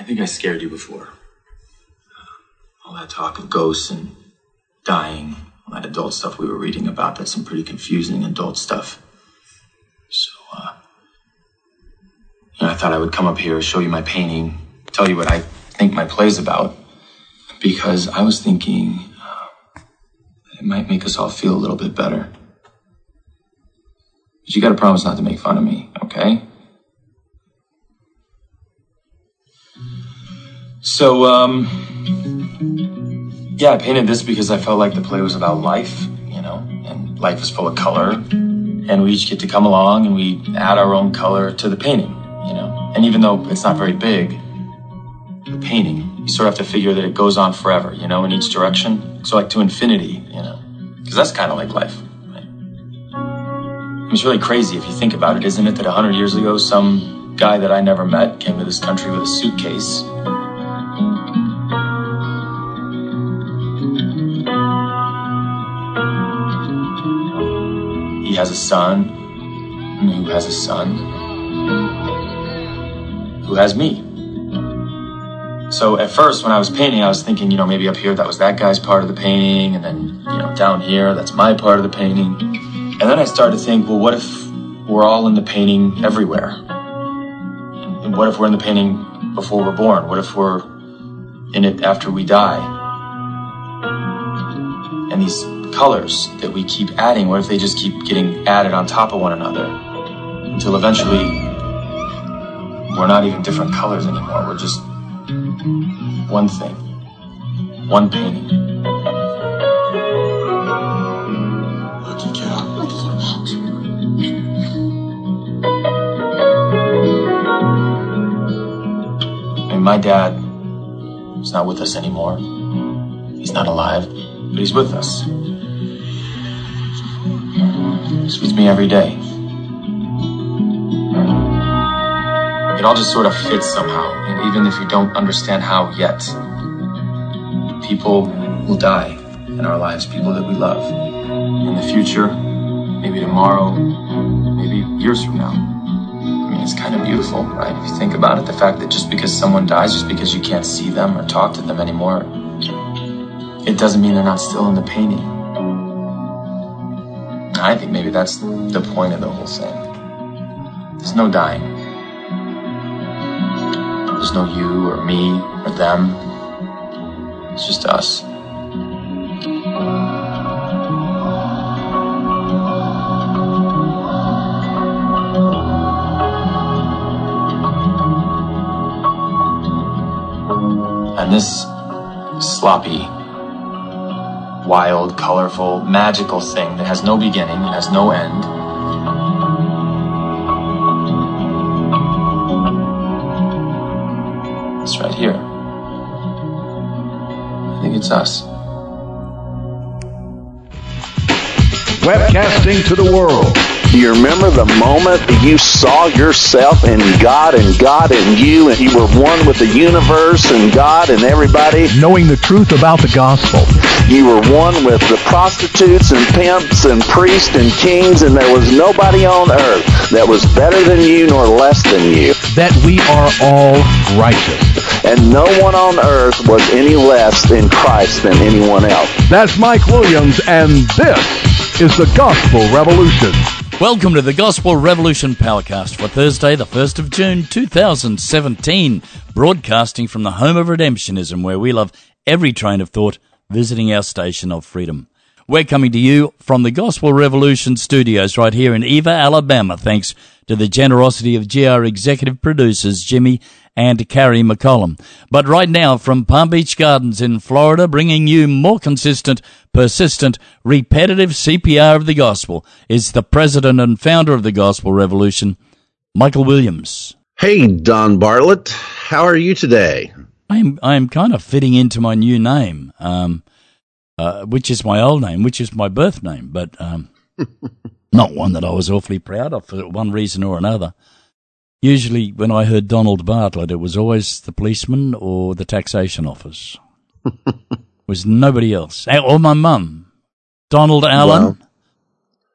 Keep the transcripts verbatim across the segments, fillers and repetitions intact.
think I scared you before. All that talk of ghosts and dying, all that adult stuff we were reading about, that's some pretty confusing adult stuff. So, uh, you know, I thought I would come up here, show you my painting, tell you what I think my play's about, because I was thinking uh, it might make us all feel a little bit better. But you gotta promise not to make fun of me, okay? So, um, yeah, I painted this because I felt like the play was about life, you know, and life is full of color, and we each get to come along and we add our own color to the painting, you know. And even though it's not very big, the painting, you sort of have to figure that it goes on forever, you know, in each direction. So like to infinity, you know, because that's kind of like life, right? I mean, it's really crazy if you think about it, isn't it, that a hundred years ago, some guy that I never met came to this country with a suitcase. He has a son, who has a son, who has me. So at first, when I was painting, I was thinking, you know, maybe up here, that was that guy's part of the painting, and then, you know, down here, that's my part of the painting. And then I started to think, well, what if we're all in the painting everywhere? And what if we're in the painting before we're born? What if we're in it after we die? And these colors that we keep adding, what if they just keep getting added on top of one another until eventually we're not even different colors anymore, we're just one thing, one painting. Lucky cow. I mean, my dad is not with us anymore. He's not alive, but he's with us. He's with me every day. It all just sort of fits somehow, and even if you don't understand how yet. People will die in our lives, people that we love. In the future, maybe tomorrow, maybe years from now. I mean, it's kind of beautiful, right? If you think about it, the fact that just because someone dies, just because you can't see them or talk to them anymore, it doesn't mean they're not still in the painting. I think maybe that's the point of the whole thing. There's no dying. There's no you or me or them. It's just us. And this sloppy, wild, colorful, magical thing that has no beginning and has no end. It's right here. I think it's us. Webcasting to the world. Do you remember the moment that you saw yourself in God and God in you, and you were one with the universe and God and everybody? Knowing the truth about the gospel. You were one with the prostitutes and pimps and priests and kings, and there was nobody on earth that was better than you nor less than you. That we are all righteous. And no one on earth was any less in Christ than anyone else. That's Mike Williams, and this is the Gospel Revolution. Welcome to the Gospel Revolution Powercast for Thursday, the first of June, two thousand seventeen, broadcasting from the home of redemptionism, where we love every train of thought visiting our station of freedom. We're coming to you from the Gospel Revolution studios right here in Eva, Alabama, thanks to the generosity of G R executive producers Jimmy and Carrie McCollum. But right now from Palm Beach Gardens in Florida, bringing you more consistent, persistent, repetitive C P R of the gospel is the president and founder of the Gospel Revolution, Michael Williams. Hey, Don Bartlett. How are you today? I'm I'm kind of fitting into my new name, um, uh, which is my old name, which is my birth name, but um, not one that I was awfully proud of for one reason or another. Usually when I heard Donald Bartlett, it was always the policeman or the taxation office. It was nobody else. Or my mum, Donald Allen. Well,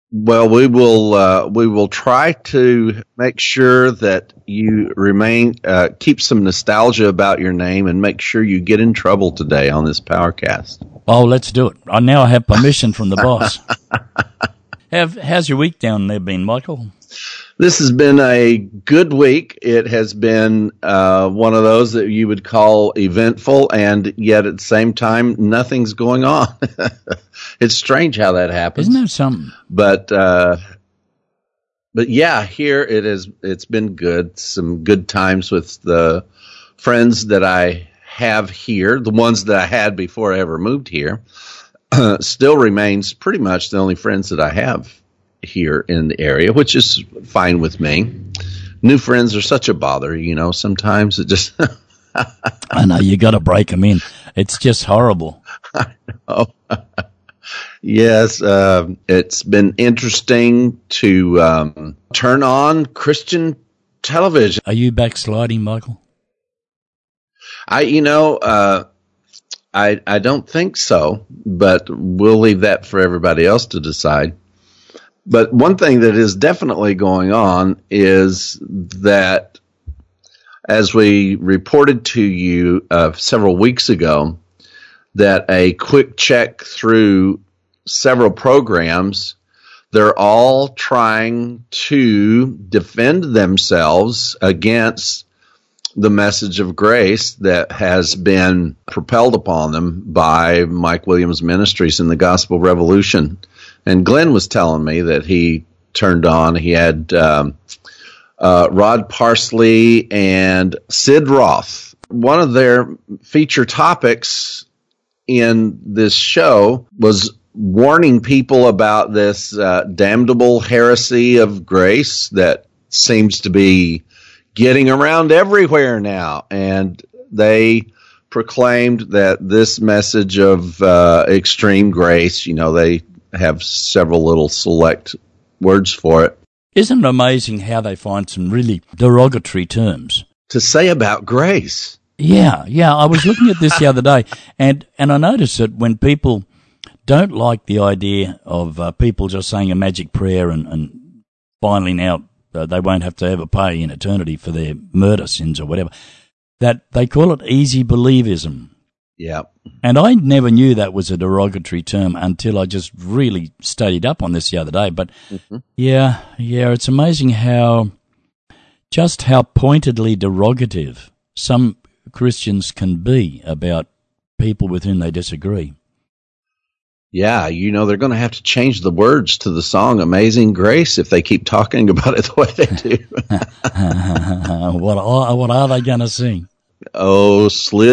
Well, we will uh, we will try to make sure that you remain uh, keep some nostalgia about your name and make sure you get in trouble today on this Powercast. Oh, let's do it. I now have permission from the boss. Have, how's your week down there been, Michael? This has been a good week. It has been uh, one of those that you would call eventful, and yet at the same time, nothing's going on. It's strange how that happens. Isn't that something? But uh, but yeah, here it is. It's been good. Some good times with the friends that I have here, the ones that I had before I ever moved here. Uh, still remains pretty much the only friends that I have here in the area, which is fine with me. New friends are such a bother, you know. Sometimes it just. I know, you got to break them in. It's just horrible. I know. Yes, uh, it's been interesting to um, turn on Christian television. Are you backsliding, Michael? I, you know, uh, I I don't think so, but we'll leave that for everybody else to decide. But one thing that is definitely going on is that, as we reported to you uh, several weeks ago, that a quick check through several programs, they're all trying to defend themselves against the message of grace that has been propelled upon them by Mike Williams Ministries and the Gospel Revolution. And Glenn was telling me that he turned on, he had um, uh, Rod Parsley and Sid Roth. One of their feature topics in this show was warning people about this uh, damnable heresy of grace that seems to be getting around everywhere now. And they proclaimed that this message of uh, extreme grace, you know, they have several little select words for it. Isn't it amazing how they find some really derogatory terms to say about grace? Yeah, yeah. I was looking at this the other day, and, and I noticed that when people don't like the idea of uh, people just saying a magic prayer and, and finding out uh, they won't have to ever pay in eternity for their murder sins or whatever, that they call it easy believism. Yeah. And I never knew that was a derogatory term until I just really studied up on this the other day. But mm-hmm. yeah, yeah, it's amazing how, just how pointedly derogative some Christians can be about people with whom they disagree. Yeah, you know, they're going to have to change the words to the song Amazing Grace if they keep talking about it the way they do. what, are, what are they going to sing? Oh,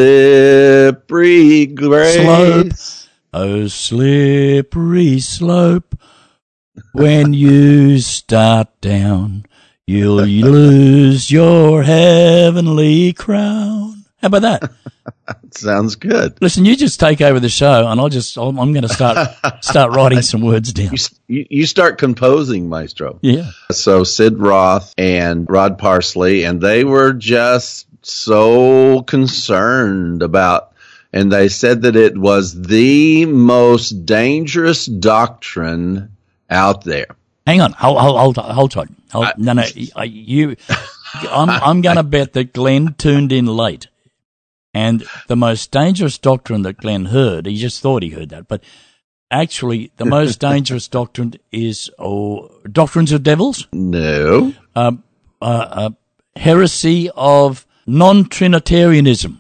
slippery grace. Slope. Oh, slippery slope. When you start down, you'll lose your heavenly crown. How about that? Sounds good. Listen, you just take over the show, and I'll just, I'm going to start start writing some words down. You, you start composing, Maestro. Yeah. So Sid Roth and Rod Parsley, and they were just so concerned about, and they said that it was the most dangerous doctrine out there. Hang on, hold, hold, hold, hold tight. Hold, I, no, no, you. I'm, I'm going to bet that Glenn tuned in late, and the most dangerous doctrine that Glenn heard, he just thought he heard that, but actually, the most dangerous doctrine is oh, doctrines of devils. No, uh, uh, uh, heresy of non-Trinitarianism.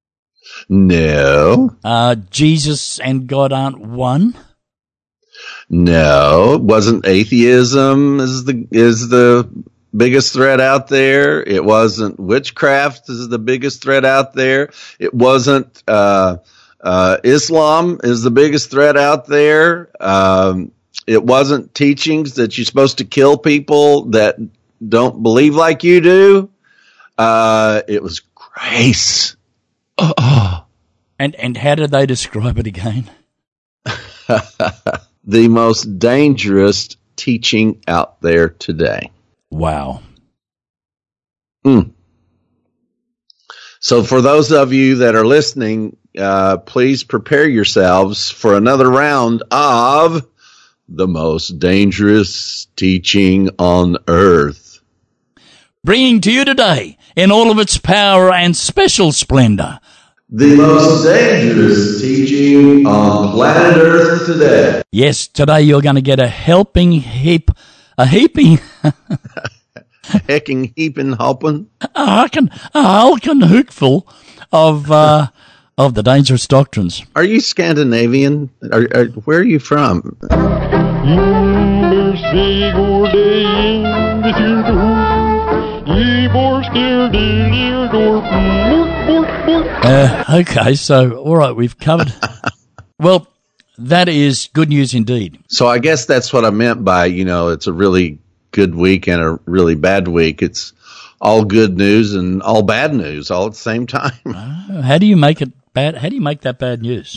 No. Uh, Jesus and God aren't one. No, it wasn't atheism is the is the biggest threat out there. It wasn't witchcraft is the biggest threat out there. It wasn't uh, uh, Islam is the biggest threat out there. Um, it wasn't teachings that you're supposed to kill people that don't believe like you do. Uh, it was grace. Oh. And and how did they describe it again? The most dangerous teaching out there today. Wow. Mm. So for those of you that are listening, uh, please prepare yourselves for another round of the most dangerous teaching on earth. Bringing to you today, in all of its power and special splendor, the most dangerous teaching on planet Earth today. Yes, today you're going to get a helping heap, a heaping, hecking, heaping, hopping, a hulking, a hulking hookful of uh, of the dangerous doctrines. Are you Scandinavian? Are, are, where are you from? Uh, okay, so, all right, we've covered. Well, that is good news indeed. So I guess that's what I meant by, you know, it's a really good week and a really bad week. It's all good news and all bad news all at the same time. Uh, how do you make it bad? How do you make that bad news?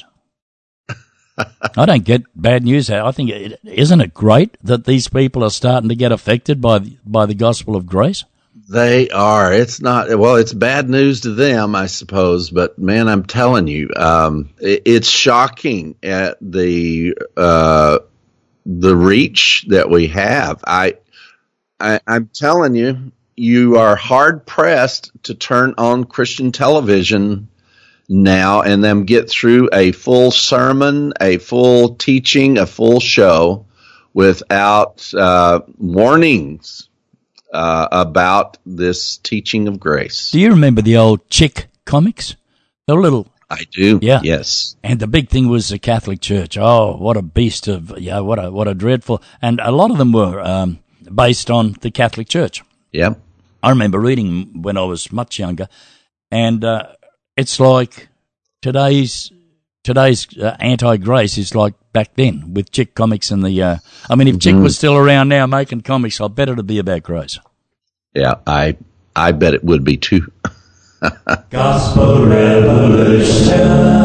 I don't get bad news. I think, it, isn't it great that these people are starting to get affected by the, by the gospel of grace? They are. It's not, well, it's bad news to them, I suppose. But, man, I'm telling you, um, it, it's shocking at the uh, the reach that we have. I, I, I'm telling you, you are hard-pressed to turn on Christian television now and then get through a full sermon, a full teaching, a full show without uh, warnings uh, about this teaching of grace. Do you remember the old Chick comics? They were little. I do. Yeah. Yes. And the big thing was the Catholic Church. Oh, what a beast of, yeah, what a, what a dreadful, and a lot of them were um, based on the Catholic Church. Yeah. I remember reading when I was much younger, and uh, it's like today's today's uh, anti-grace is like back then with Chick comics and the. Uh, I mean, if Chick Mhm. was still around now making comics, I bet it'd be about grace. Yeah, I I bet it would be too. Gospel Revolution.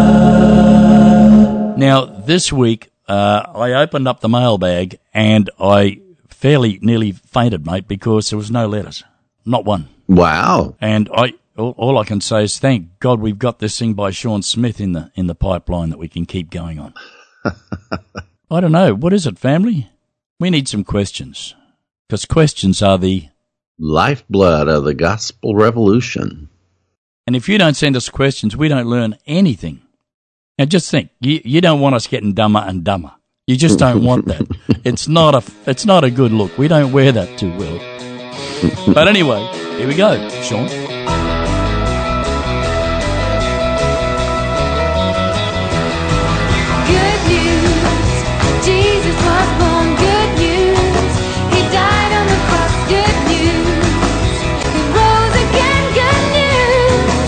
Now, this week, uh, I opened up the mailbag and I fairly nearly fainted, mate, because there was no letters. Not one. Wow. And I all, all I can say is thank God we've got this thing by Sean Smith in the in the pipeline that we can keep going on. I don't know. What is it, family? We need some questions. Because questions are the Lifeblood of the Gospel Revolution. And if you don't send us questions, we don't learn anything. Now, just think, you, you don't want us getting dumber and dumber. You just don't want that. It's not a it's not a good look. We don't wear that too well. But anyway, here we go, Sean. Good news, Jesus was born. Good news, He died on the cross. Good news, He rose again. Good news.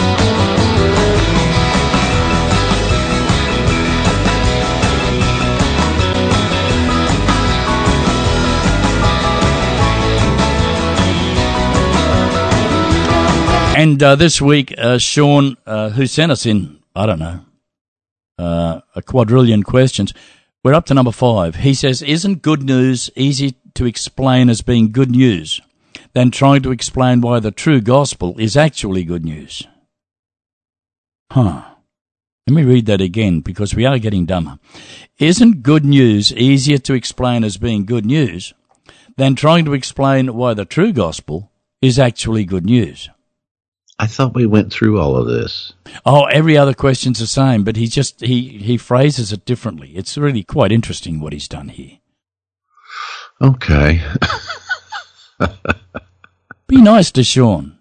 And uh, this week, uh, Sean, uh, who sent us in, I don't know, uh, a quadrillion questions, we're up to number five. He says, isn't good news easy to explain as being good news than trying to explain why the true gospel is actually good news? Huh. Let me read that again because we are getting dumber. Isn't good news easier to explain as being good news than trying to explain why the true gospel is actually good news? I thought we went through all of this. Oh, every other question's the same, but he just he, he phrases it differently. It's really quite interesting what he's done here. Okay. Be nice to Sean.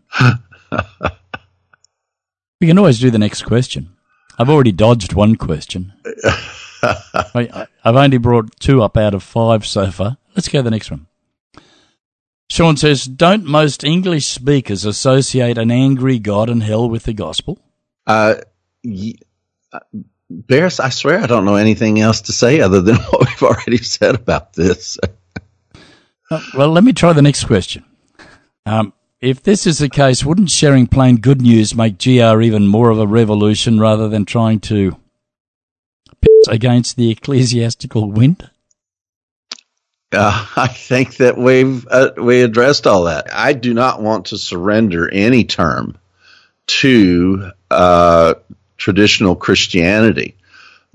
We can always do the next question. I've already dodged one question. I, I've only brought two up out of five so far. Let's go to the next one. Sean says, don't most English speakers associate an angry God and hell with the gospel? Uh, y- uh, Barris, I swear I don't know anything else to say other than what we've already said about this. Uh, well, let me try the next question. Um, if this is the case, wouldn't sharing plain good news make G R even more of a revolution rather than trying to piss against the ecclesiastical wind? Uh, I think that we've uh, we addressed all that. I do not want to surrender any term to uh, traditional Christianity.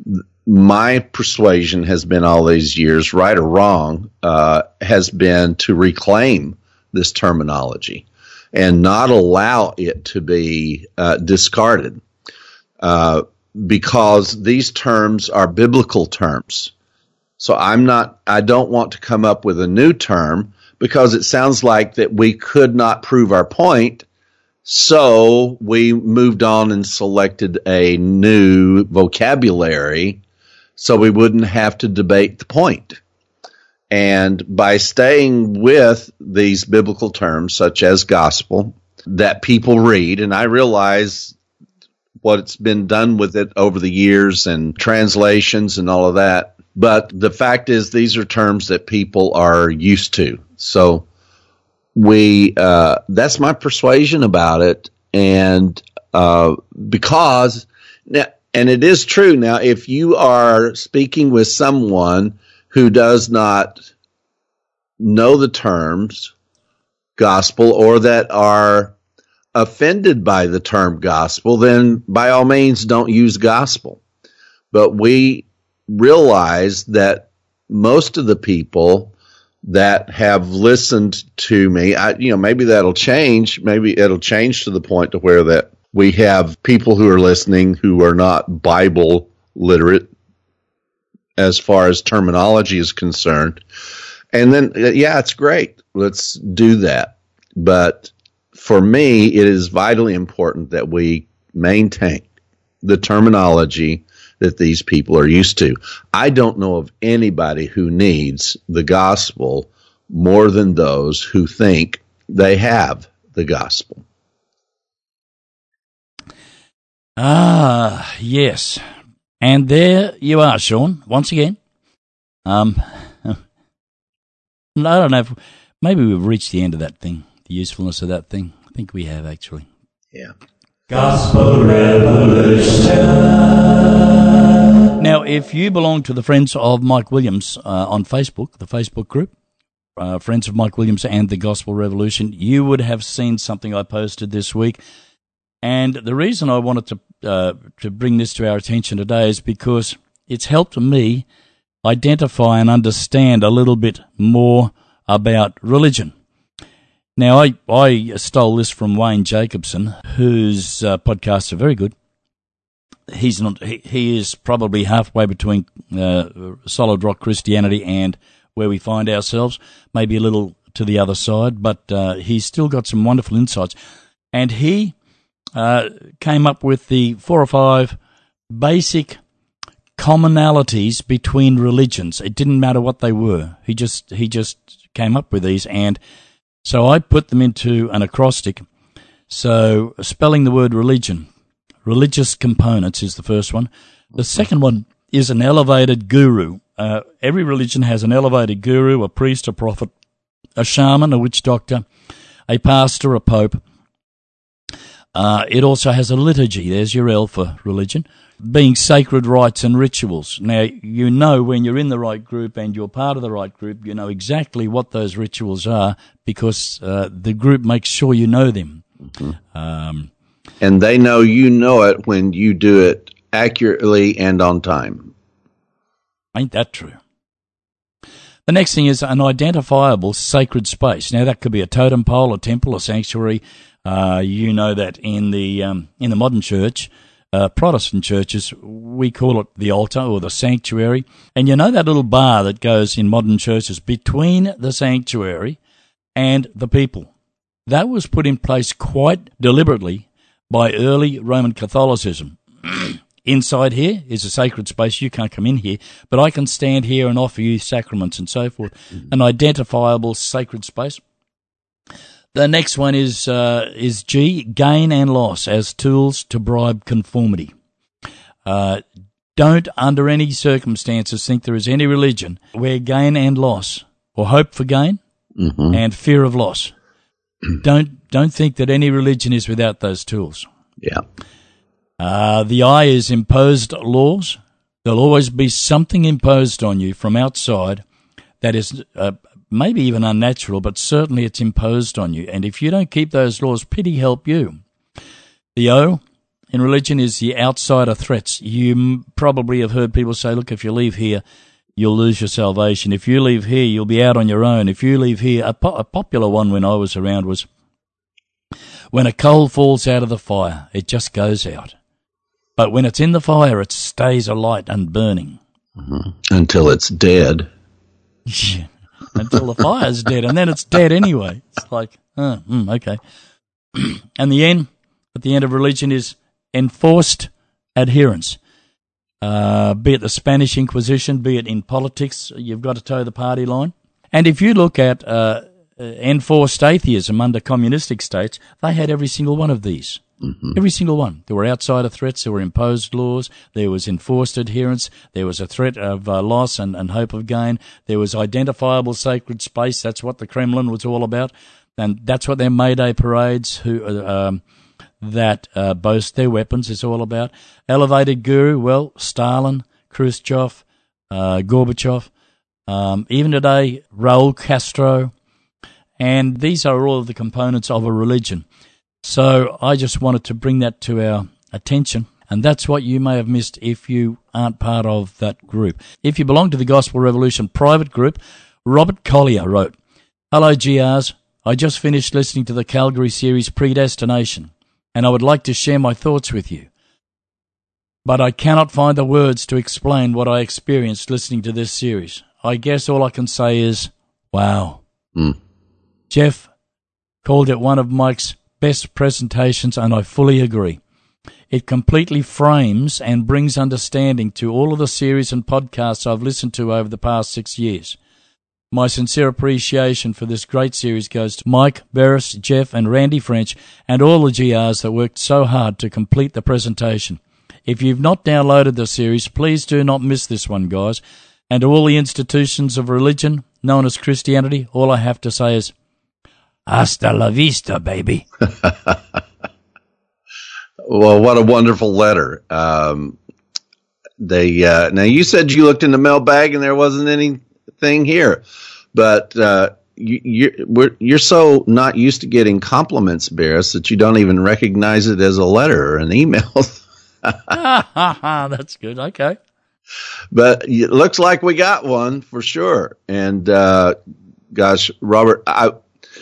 my persuasion has been all these years, right or wrong, uh, has been to reclaim this terminology and not allow it to be uh, discarded uh, because these terms are biblical terms. So I'm not, I don't want to come up with a new term because it sounds like that we could not prove our point. So we moved on and selected a new vocabulary so we wouldn't have to debate the point. And by staying with these biblical terms, such as gospel, that people read, and I realize what's been done with it over the years and translations and all of that, but the fact is these are terms that people are used to. So we uh, that's my persuasion about it, and uh, because now, and it is true now, if you are speaking with someone who does not know the terms gospel or that are offended by the term gospel, then by all means don't use gospel. But we realize that most of the people that have listened to me, I, you know, maybe that'll change. Maybe it'll change to the point to where that we have people who are listening who are not Bible literate as far as terminology is concerned. And then, yeah, it's great. Let's do that. But for me, it is vitally important that we maintain the terminology that these people are used to. I don't know of anybody who needs the gospel more than those who think they have the gospel. Ah, yes. And there you are, Sean, once again. Um, I don't know if maybe we've reached the end of that thing, the usefulness of that thing. I think we have, actually. Yeah. Gospel Revolution. Now, if you belong to the Friends of Mike Williams uh, on Facebook, the Facebook group, uh, Friends of Mike Williams and the Gospel Revolution, you would have seen something I posted this week. And the reason I wanted to uh, to bring this to our attention today is because it's helped me identify and understand a little bit more about religion. Now, I, I stole this from Wayne Jacobson, whose uh, podcasts are very good. He's not. He, he is probably halfway between uh, solid rock Christianity and where we find ourselves, maybe a little to the other side, but uh, he's still got some wonderful insights. And he uh, came up with the four or five basic commonalities between religions. It didn't matter what they were. He just he just came up with these, and so I put them into an acrostic. So spelling the word religion. Religious components is the first one. The second one is an elevated guru. Uh, every religion has an elevated guru, a priest, a prophet, a shaman, a witch doctor, a pastor, a pope. Uh, it also has a liturgy. There's your L for religion, being sacred rites and rituals. Now, you know when you're in the right group and you're part of the right group, you know exactly what those rituals are because uh, the group makes sure you know them. Mm-hmm. Um And they know you know it when you do it accurately and on time. Ain't that true? The next thing is an identifiable sacred space. Now, that could be a totem pole, a temple, a sanctuary. Uh, you know that in the um, in the modern church, uh, Protestant churches, we call it the altar or the sanctuary. And you know that little bar that goes in modern churches between the sanctuary and the people. That was put in place quite deliberately by early Roman Catholicism. Inside here is a sacred space. You can't come in here, but I can stand here and offer you sacraments and so forth. An identifiable sacred space. The next one is uh, is G, gain and loss as tools to bribe conformity. Uh, don't, under any circumstances, think there is any religion where gain and loss, or hope for gain mm-hmm. and fear of loss. don't don't think that any religion is without those tools. Yeah. Uh, the I is imposed laws. There'll always be something imposed on you from outside that is uh, maybe even unnatural, but certainly it's imposed on you. And if you don't keep those laws, pity help you. The O in religion is the outsider threats. You m- probably have heard people say, look, if you leave here, you'll lose your salvation. If you leave here, you'll be out on your own. If you leave here, a, po- a popular one when I was around was, when a coal falls out of the fire, it just goes out. But when it's in the fire, it stays alight and burning. Mm-hmm. Until it's dead. Yeah, until the fire's dead, and then it's dead anyway. It's like, oh, mm, okay. And the end, at the end of religion is enforced adherence. Uh, be it the Spanish Inquisition, be it in politics, you've got to toe the party line. And if you look at uh, enforced atheism under communistic states, they had every single one of these. Mm-hmm. Every single one. There were outsider threats, there were imposed laws, there was enforced adherence, there was a threat of uh, loss and, and hope of gain, there was identifiable sacred space. That's what the Kremlin was all about, and that's what their May Day parades who uh, um, that uh, boast their weapons is all about. Elevated guru, well, Stalin, Khrushchev, uh, Gorbachev, um, even today, Raul Castro, and these are all of the components of a religion. So I just wanted to bring that to our attention, and that's what you may have missed if you aren't part of that group. If you belong to the Gospel Revolution private group, Robert Collier wrote, "Hello G Rs, I just finished listening to the Calgary series Predestination, and I would like to share my thoughts with you. But I cannot find the words to explain what I experienced listening to this series. I guess all I can say is, wow." Mm. Jeff called it one of Mike's best presentations, and I fully agree. It completely frames and brings understanding to all of the series and podcasts I've listened to over the past six years. My sincere appreciation for this great series goes to Mike, Beres, Jeff, and Randy French, and all the G Rs that worked so hard to complete the presentation. If you've not downloaded the series, please do not miss this one, guys. And to all the institutions of religion known as Christianity, all I have to say is, hasta la vista, baby. Well, what a wonderful letter. Um, they uh, now you said you looked in the mailbag and there wasn't anything here, but uh, you, you're we're, you're so not used to getting compliments, Beres, that you don't even recognize it as a letter or an email. That's good. Okay, but it looks like we got one for sure. And uh, gosh, Robert, I.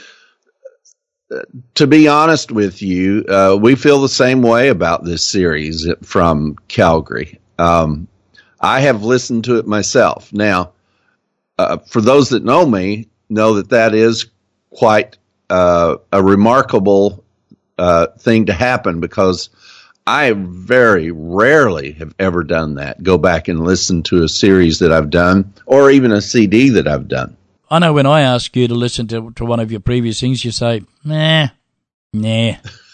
To be honest with you, uh, we feel the same way about this series from Calgary. Um, I have listened to it myself. Now, uh, for those that know me, know that that is quite uh, a remarkable uh, thing to happen, because I very rarely have ever done that, go back and listen to a series that I've done or even a C D that I've done. I know when I ask you to listen to, to one of your previous things, you say, nah, nah.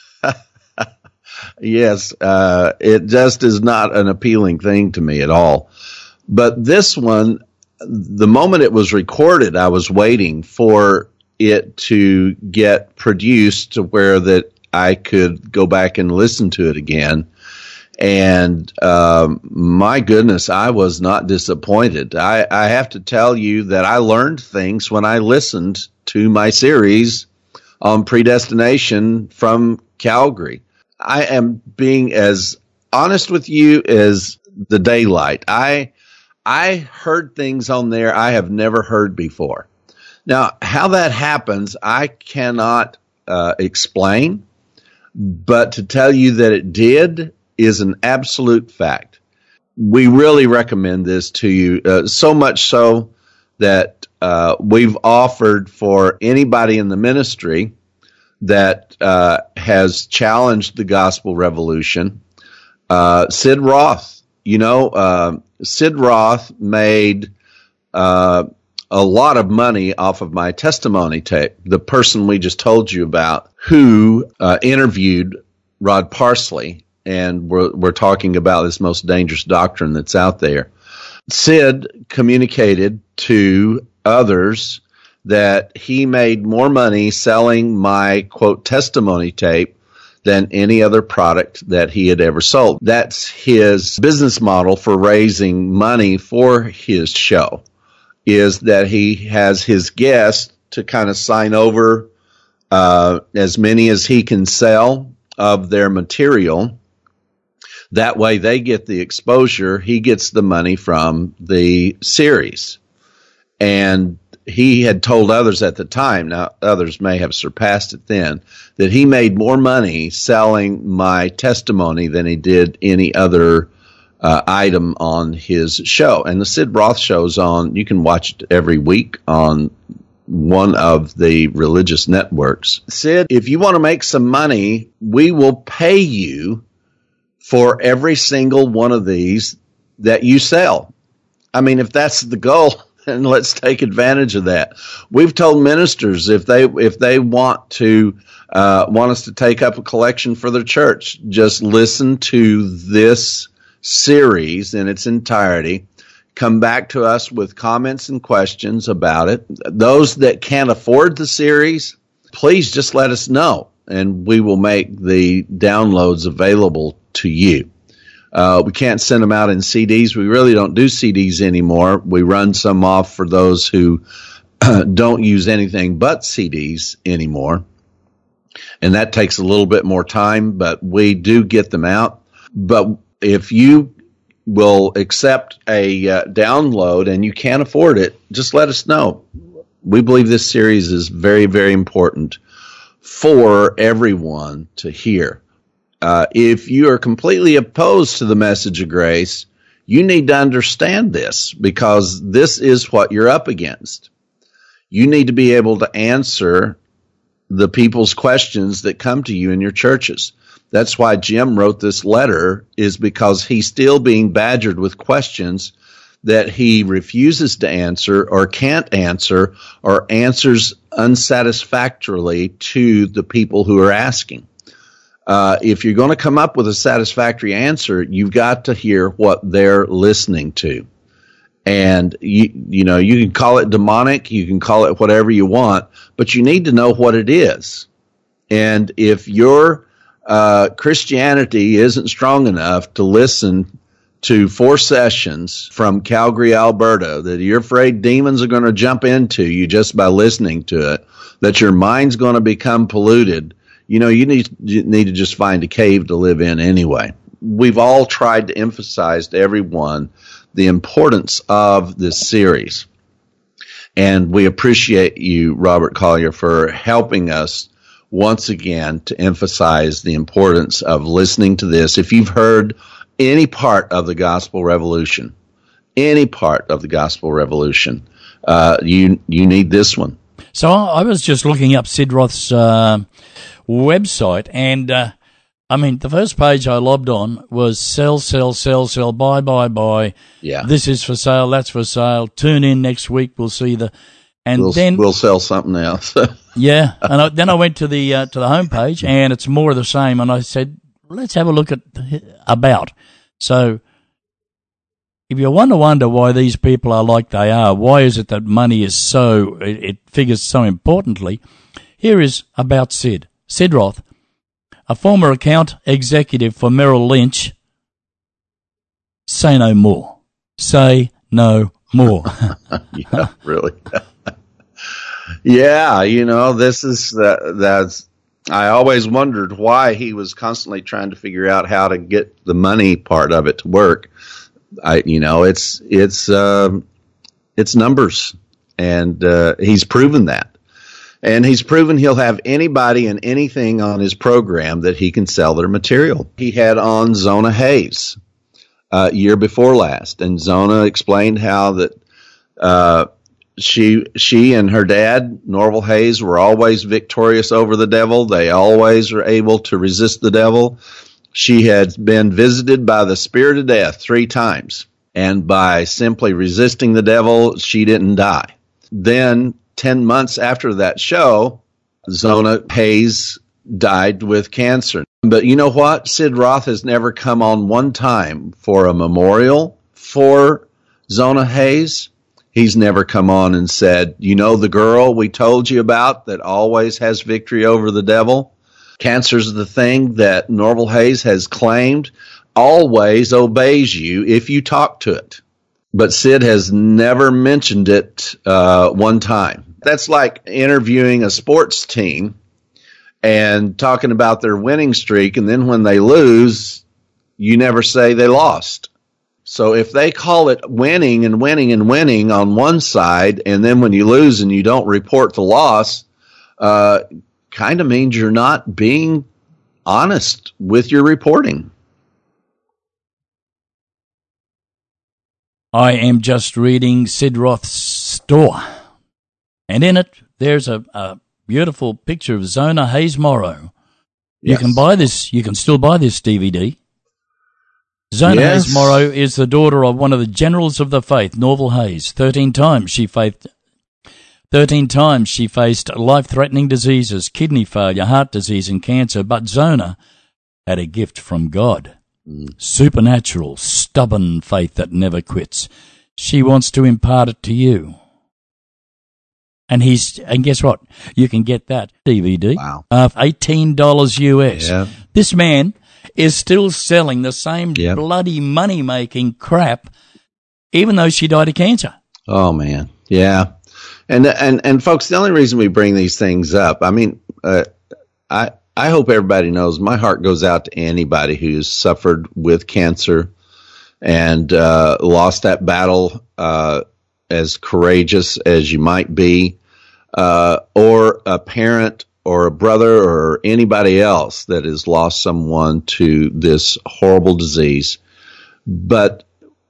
Yes, uh, it just is not an appealing thing to me at all. But this one, the moment it was recorded, I was waiting for it to get produced to where that I could go back and listen to it again. And um, my goodness, I was not disappointed. I, I have to tell you that I learned things when I listened to my series on predestination from Calgary. I am being as honest with you as the daylight. I I heard things on there I have never heard before. Now, how that happens, I cannot uh, explain, but to tell you that it did is an absolute fact. We really recommend this to you, uh, so much so that uh, we've offered for anybody in the ministry that uh, has challenged the Gospel Revolution. Uh, Sid Roth, you know, uh, Sid Roth made uh, a lot of money off of my testimony tape. The person we just told you about who uh, interviewed Rod Parsley, and we're, we're talking about this most dangerous doctrine that's out there. Sid communicated to others that he made more money selling my, quote, testimony tape than any other product that he had ever sold. That's his business model for raising money for his show, is that he has his guests to kind of sign over uh, as many as he can sell of their material, That way they get the exposure. He gets the money from the series. And he had told others at the time, now others may have surpassed it then, that he made more money selling my testimony than he did any other uh, item on his show. And the Sid Roth show's on, you can watch it every week on one of the religious networks. Sid, if you want to make some money, we will pay you for every single one of these that you sell. I mean, if that's the goal, and let's take advantage of that. We've told ministers if they if they want to uh, want us to take up a collection for their church, just listen to this series in its entirety. Come back to us with comments and questions about it. Those that can't afford the series, please just let us know, and we will make the downloads available to you. Uh, we can't send them out in C Ds. We really don't do C Ds anymore. We run some off for those who don't use anything but C Ds anymore. And that takes a little bit more time, but we do get them out. But if you will accept a uh, download and you can't afford it, just let us know. We believe this series is very, very important for everyone to hear. Uh, if you are completely opposed to the message of grace, you need to understand this, because this is what you're up against. You need to be able to answer the people's questions that come to you in your churches. That's why Jim wrote this letter, is because he's still being badgered with questions that he refuses to answer or can't answer, or answers unsatisfactorily to the people who are asking. Uh, if you're going to come up with a satisfactory answer, you've got to hear what they're listening to. And, you, you know, you can call it demonic, you can call it whatever you want, but you need to know what it is. And if your uh, Christianity isn't strong enough to listen to four sessions from Calgary, Alberta, that you're afraid demons are going to jump into you just by listening to it, that your mind's going to become polluted, you know, you need, you need to just find a cave to live in anyway. We've all tried to emphasize to everyone the importance of this series. And we appreciate you, Robert Collier, for helping us once again to emphasize the importance of listening to this. If you've heard any part of the Gospel Revolution, any part of the Gospel Revolution, uh, you you need this one. So I was just looking up Sid Roth's uh, website, and uh, I mean, the first page I logged on was sell, sell, sell, sell, buy, buy, buy. Yeah. This is for sale, that's for sale. Tune in next week, we'll see the, and we'll, then we'll sell something else. yeah, and I, then I went to the uh, to the homepage, and it's more of the same. And I said, let's have a look at the, about. So, if you wonder wonder why these people are like they are, why is it that money is so it, it figures so importantly? Here is about Sid. Sid Roth, a former account executive for Merrill Lynch. Say no more. Say no more. Yeah, really. Yeah, you know, this is uh, that's. I always wondered why he was constantly trying to figure out how to get the money part of it to work. I, you know, it's it's um, it's numbers, and uh, he's proven that. And he's proven he'll have anybody and anything on his program that he can sell their material. He had on Zona Hayes uh, year before last, and Zona explained how that uh, she she and her dad, Norval Hayes, were always victorious over the devil. They always were able to resist the devil. She had been visited by the spirit of death three times, and by simply resisting the devil, she didn't die. Then, ten months after that show, Zona Hayes died with cancer. But you know what? Sid Roth has never come on one time for a memorial for Zona Hayes. He's never come on and said, you know the girl we told you about that always has victory over the devil? Cancer's the thing that Norval Hayes has claimed always obeys you if you talk to it. But Sid has never mentioned it uh, one time. That's like interviewing a sports team and talking about their winning streak, and then when they lose, you never say they lost. So if they call it winning and winning and winning on one side, and then when you lose and you don't report the loss, uh, kind of means you're not being honest with your reporting. I am just reading Sid Roth's store, and in it there's a, a beautiful picture of Zona Hayes Morrow. You Yes. can buy this. You can still buy this D V D. Zona Yes. Hayes Morrow is the daughter of one of the generals of the faith, Norval Hayes. Thirteen times she faced, thirteen times she faced life-threatening diseases, kidney failure, heart disease, and cancer. But Zona had a gift from God, mm. supernatural, stubborn faith that never quits. She wants to impart it to you. And he's and guess what? You can get that D V D Wow. uh, for eighteen dollars U S. Yeah. This man is still selling the same Yep. bloody money-making crap, even though she died of cancer. Oh man, yeah, and and and folks, the only reason we bring these things up, I mean, uh, I I hope everybody knows my heart goes out to anybody who's suffered with cancer and uh, lost that battle, uh, as courageous as you might be, uh, or a parent or a brother or anybody else that has lost someone to this horrible disease. But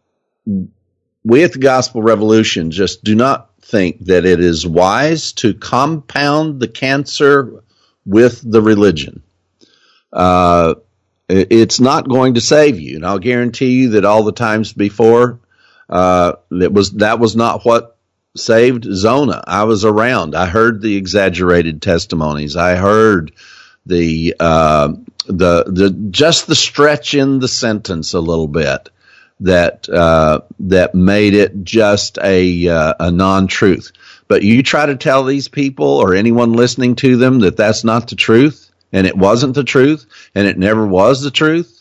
we at the Gospel Revolution just do not think that it is wise to compound the cancer with the religion. Uh, it's not going to save you. And I'll guarantee you that all the times before, uh, that was, that was not what saved Zona. I was around. I heard the exaggerated testimonies. I heard the, uh, the, the, just the stretch in the sentence a little bit that, uh, that made it just a, uh, a non-truth. But you try to tell these people or anyone listening to them that that's not the truth, and it wasn't the truth, and it never was the truth.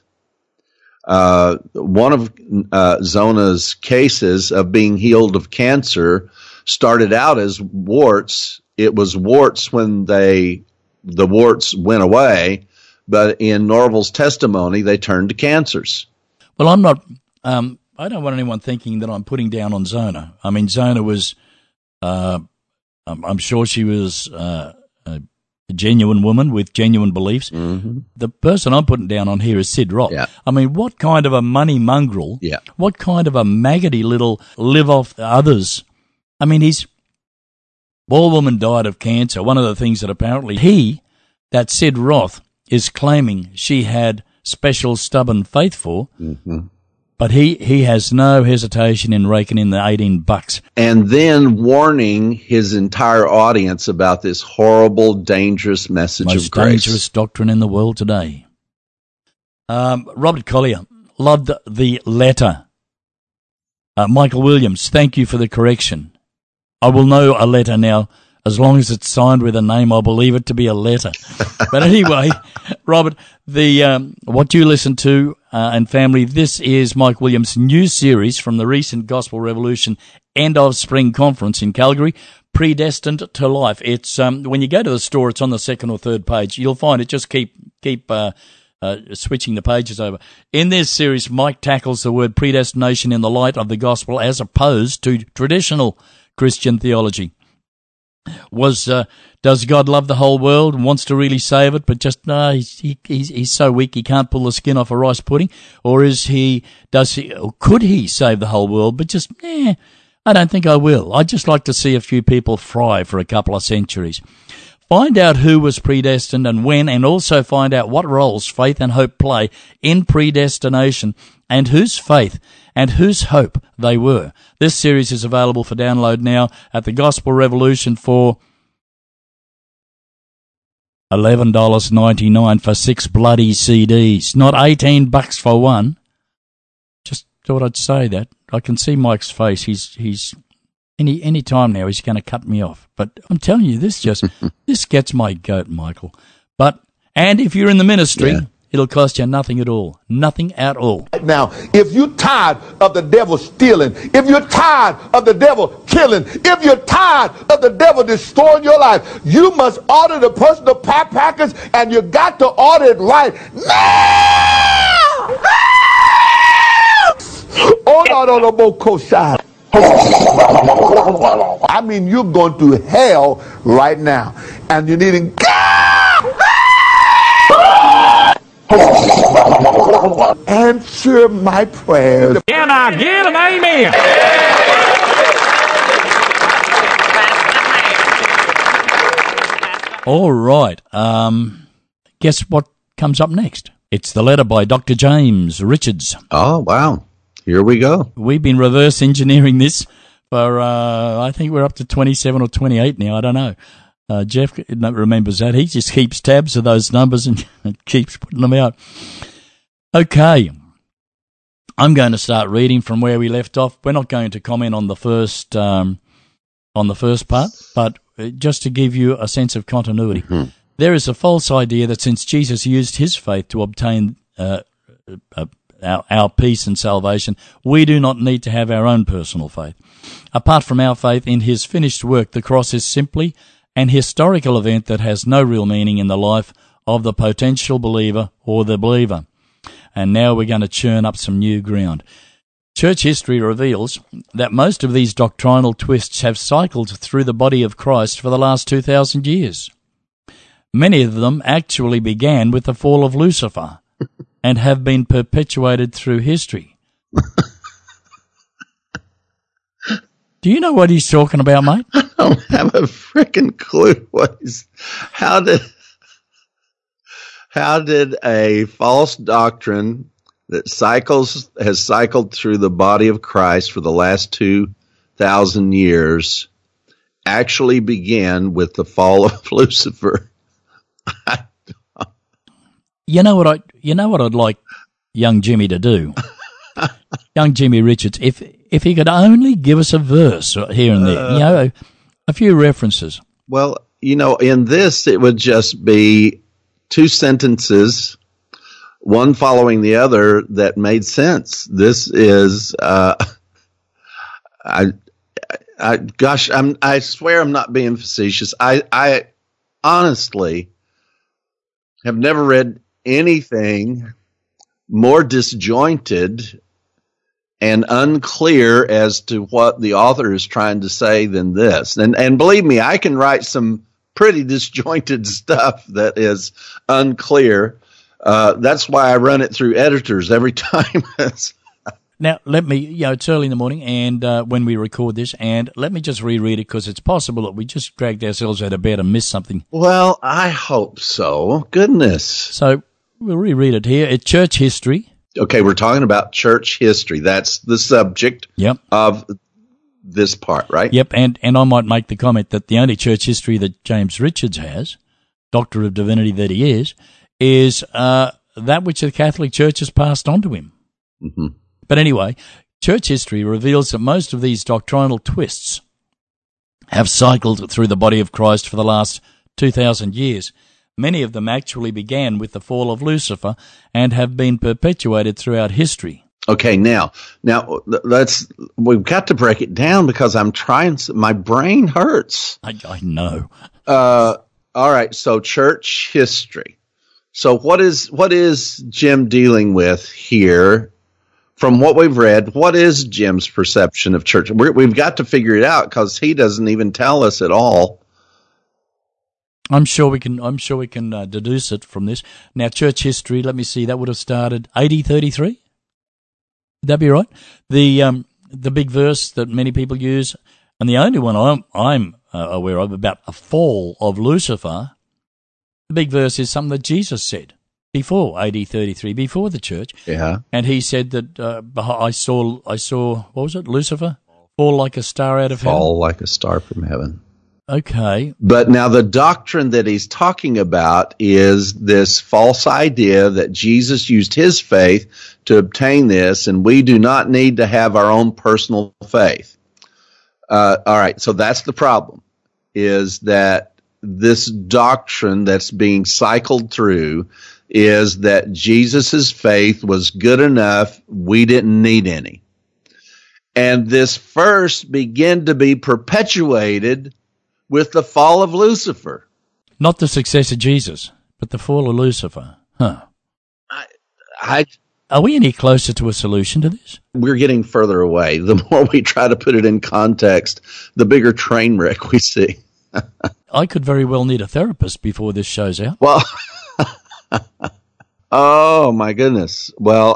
Uh, one of uh, Zona's cases of being healed of cancer started out as warts. It was warts when they the warts went away, but in Norval's testimony, they turned to cancers. Well, I'm not. Um, I don't want anyone thinking that I'm putting down on Zona. I mean, Zona was. Uh, I'm, I'm sure she was uh, a, a genuine woman with genuine beliefs. Mm-hmm. The person I'm putting down on here is Sid Roth. Yeah. I mean, what kind of a money mongrel? Yeah. What kind of a maggoty little live off others? I mean, he's. Poor woman died of cancer. One of the things that apparently he, that Sid Roth, is claiming she had special stubborn faith for. Mm-hmm. But he, he has no hesitation in raking in the eighteen bucks. And then warning his entire audience about this horrible, dangerous message Most of grace. dangerous doctrine in the world today. Um, Robert Collier, loved the letter. Uh, Michael Williams, thank you for the correction. I will know a letter now. As long as it's signed with a name, I'll believe it to be a letter. But anyway, Robert, the um, what you listen to uh, and family, this is Mike Williams' new series from the recent Gospel Revolution End of Spring Conference in Calgary, Predestined to Life. It's um, when you go to the store, it's on the second or third page. You'll find it. Just keep keep uh, uh, switching the pages over. In this series, Mike tackles the word predestination in the light of the gospel as opposed to traditional Christian theology. Was uh, does God love the whole world and wants to really save it, but just no, uh, he's, he, he's he's so weak he can't pull the skin off a rice pudding? Or is he? Does he? Or could he save the whole world? But just, eh, I don't think I will. I'd just like to see a few people fry for a couple of centuries. Find out who was predestined and when, and also find out what roles faith and hope play in predestination, and whose faith and whose hope they were. This series is available for download now at the Gospel Revolution for eleven dollars ninety-nine for six bloody C Ds. Not eighteen bucks for one. Just thought I'd say that. I can see Mike's face. He's he's any any time now he's going to cut me off. But I'm telling you, this just this gets my goat, Michael. But and if you're in the ministry, Yeah. it'll cost you nothing at all. Nothing at all. Now, if you're tired of the devil stealing, if you're tired of the devil killing, if you're tired of the devil destroying your life, you must order the personal pack package, and you got to order it right now. I mean, you're going to hell right now. And you need to answer my prayers. Can I get an amen? All right. Um, guess what comes up next? It's the letter by Doctor James Richards. Oh, wow. Here we go. We've been reverse engineering this for, uh, I think we're up to twenty-seven or twenty-eight now. I don't know. Uh, Jeff remembers that. He just keeps tabs of those numbers and keeps putting them out. Okay. I'm going to start reading from where we left off. We're not going to comment on the first, um, on the first part, but just to give you a sense of continuity. Mm-hmm. There is a false idea that since Jesus used his faith to obtain uh, uh, our, our peace and salvation, we do not need to have our own personal faith. Apart from our faith in his finished work, the cross is simply an historical event that has no real meaning in the life of the potential believer or the believer. And now we're going to churn up some new ground. Church history reveals that most of these doctrinal twists have cycled through the body of Christ for the last two thousand years. Many of them actually began with the fall of Lucifer and have been perpetuated through history. Do you know what he's talking about, mate? I don't have a freaking clue what he's... How did... How did a false doctrine that cycles has cycled through the body of Christ for the last two thousand years actually begin with the fall of Lucifer? you know what I? You know what I'd like young Jimmy to do, young Jimmy Richards. If if he could only give us a verse here and there, uh, you know, a, a few references. Well, you know, in this it would just be two sentences, one following the other, that made sense. This is, uh, I, I, gosh, I'm, I swear I'm not being facetious. I, I honestly have never read anything more disjointed and unclear as to what the author is trying to say than this. And, and believe me, I can write some pretty disjointed stuff that is unclear. Uh, that's why I run it through editors every time. Now, let me, you know, it's early in the morning and uh, when we record this, and let me just reread it because it's possible that we just dragged ourselves out of bed and missed something. Well, I hope so. Goodness. So we'll reread it here. It's church history. Okay, we're talking about church history. That's the subject yep. of this part, right? Yep, and, and I might make the comment that the only church history that James Richards has, Doctor of Divinity that he is, is uh, that which the Catholic Church has passed on to him. Mm-hmm. But anyway, church history reveals that most of these doctrinal twists have cycled through the body of Christ for the last two thousand years. Many of them actually began with the fall of Lucifer and have been perpetuated throughout history. Okay, now, now let's, we've got to break it down because I'm trying, my brain hurts. I, I know. Uh, all right. So church history. So what is, what is Jim dealing with here? From what we've read, what is Jim's perception of church? We're, we've got to figure it out because he doesn't even tell us at all. I'm sure we can, I'm sure we can uh, deduce it from this. Now, church history, let me see, that would have started A D thirty-three? Would that be right? The um, the big verse that many people use, and the only one I'm, I'm uh, aware of about a fall of Lucifer, the big verse is something that Jesus said before A D thirty-three, before the church. Yeah. And he said that uh, I saw, I saw, what was it, Lucifer? Fall like a star out of fall heaven? Fall like a star from heaven. Okay. But now the doctrine that he's talking about is this false idea that Jesus used his faith to obtain this, and we do not need to have our own personal faith. Uh, all right, so that's the problem, is that this doctrine that's being cycled through is that Jesus's faith was good enough, we didn't need any. And this first began to be perpetuated with the fall of Lucifer. Not the success of Jesus, but the fall of Lucifer. Huh. I, I, Are we any closer to a solution to this? We're getting further away. The more we try to put it in context, the bigger train wreck we see. I could very well need a therapist before this show's out. Well, oh my goodness. Well,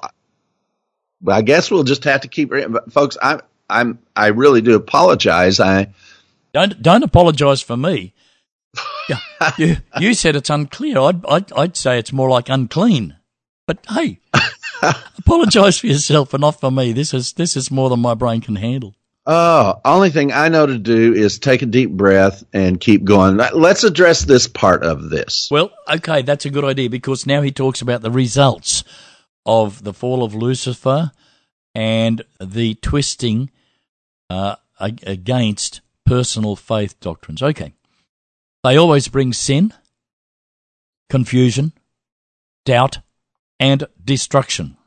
I guess we'll just have to keep, folks. I, I'm, I really do apologize. I don't don't apologize for me. Yeah, you you said it's unclear. I'd, I'd I'd say it's more like unclean. But hey, apologize for yourself and not for me. This is this is more than my brain can handle. Oh, only thing I know to do is take a deep breath and keep going. Let's address this part of this. Well, okay, that's a good idea, because now he talks about the results of the fall of Lucifer and the twisting uh, against personal faith doctrines. Okay. They always bring sin, confusion, doubt, and destruction.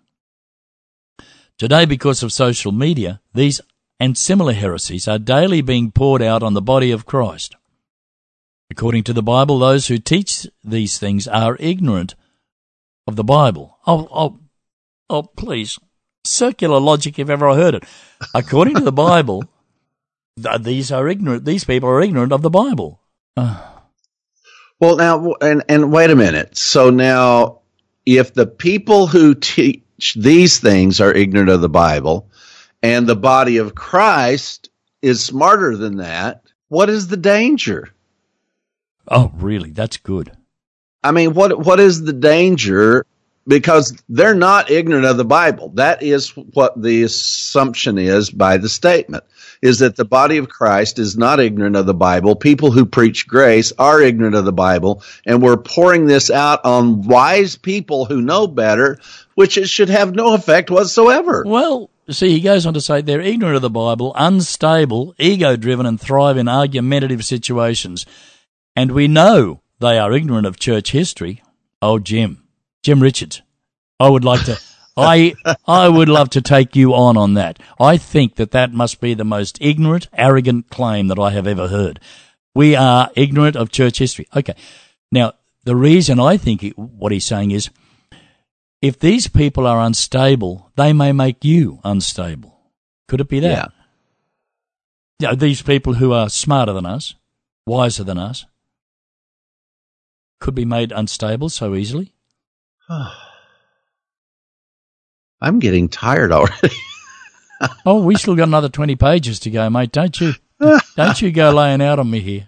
Today, because of social media, these and similar heresies are daily being poured out on the body of Christ. According to the Bible, those who teach these things are ignorant of the Bible. Oh, oh, oh, please. Circular logic, if ever I heard it. According to the Bible, th- these are ignorant. These people are ignorant of the Bible. Uh. Well, now, and, and wait a minute. So now, if the people who teach these things are ignorant of the Bible, and the body of Christ is smarter than that, what is the danger? Oh, really? That's good. I mean, what what is the danger? Because they're not ignorant of the Bible. That is what the assumption is by the statement, is that the body of Christ is not ignorant of the Bible. People who preach grace are ignorant of the Bible, and we're pouring this out on wise people who know better, which it should have no effect whatsoever. Well, see, he goes on to say they're ignorant of the Bible, unstable, ego-driven, and thrive in argumentative situations. And we know they are ignorant of church history. Oh, Jim. Jim Richards. I would like to, I, I would love to take you on on that. I think that that must be the most ignorant, arrogant claim that I have ever heard. We are ignorant of church history. Okay. Now, the reason I think it, what he's saying is, if these people are unstable, they may make you unstable. Could it be that? Yeah. You know, these people who are smarter than us, wiser than us, could be made unstable so easily. I'm getting tired already. Oh, we still got another twenty pages to go, mate. Don't you? Don't you go laying out on me here.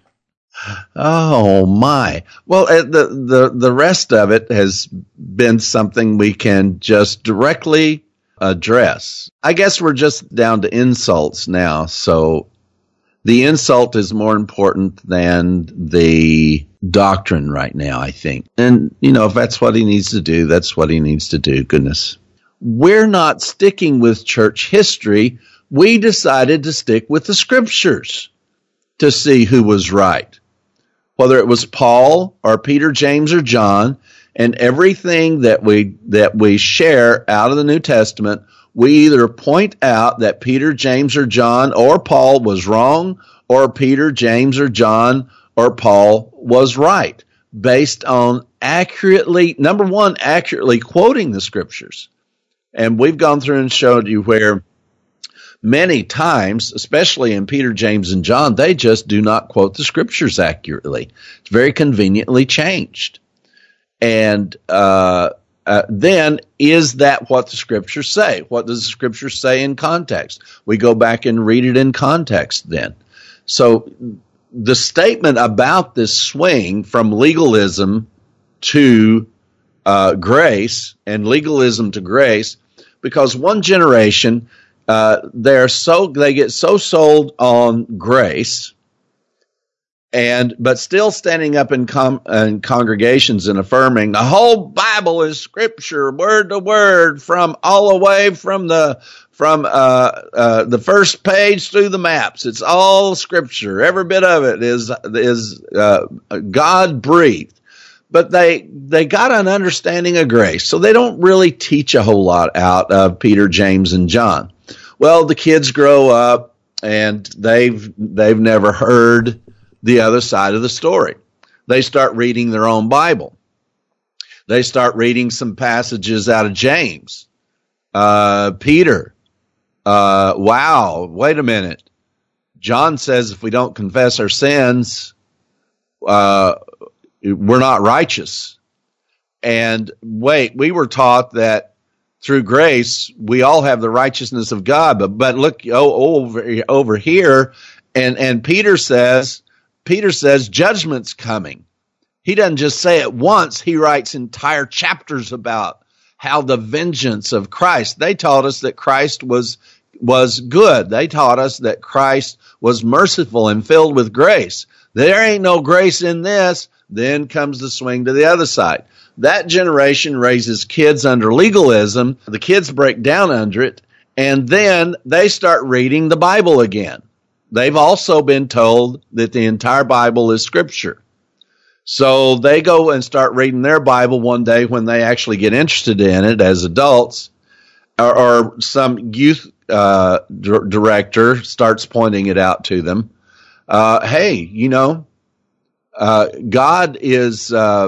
Oh my! Well, uh, the the the rest of it has been something we can just directly address. I guess we're just down to insults now, so the insult is more important than the doctrine right now, I think. And you know, if that's what he needs to do, that's what he needs to do. Goodness, we're not sticking with church history. We decided to stick with the scriptures to see who was right. Whether it was Paul or Peter, James, or John, and everything that we that we share out of the New Testament, we either point out that Peter, James, or John, or Paul was wrong, or Peter, James, or John, or Paul was right, based on accurately, number one, accurately quoting the scriptures. And we've gone through and showed you where many times, especially in Peter, James, and John, they just do not quote the scriptures accurately. It's very conveniently changed. And uh, uh, then, is that what the scriptures say? What does the scriptures say in context? We go back and read it in context then. So the statement about this swing from legalism to uh, grace and legalism to grace, because one generation, Uh, they're so they get so sold on grace, and but still standing up in, com, in congregations and affirming the whole Bible is scripture, word to word, from all the way from the from uh, uh, the first page through the maps. It's all scripture. Every bit of it is is uh, God breathed. But they they got an understanding of grace, so they don't really teach a whole lot out of Peter, James, and John. Well, the kids grow up and they've they've never heard the other side of the story. They start reading their own Bible. They start reading some passages out of James. Uh, Peter, uh, wow, wait a minute. John says if we don't confess our sins, uh, we're not righteous. And wait, we were taught that through grace, we all have the righteousness of God. But, but look oh, over, over here, and, and Peter says, Peter says judgment's coming. He doesn't just say it once. He writes entire chapters about how the vengeance of Christ. They taught us that Christ was, was good. They taught us that Christ was merciful and filled with grace. There ain't no grace in this. Then comes the swing to the other side. That generation raises kids under legalism. The kids break down under it, and then they start reading the Bible again. They've also been told that the entire Bible is Scripture. So they go and start reading their Bible one day when they actually get interested in it as adults, or, or some youth uh, d- director starts pointing it out to them. Uh, hey, you know, uh, God is, uh,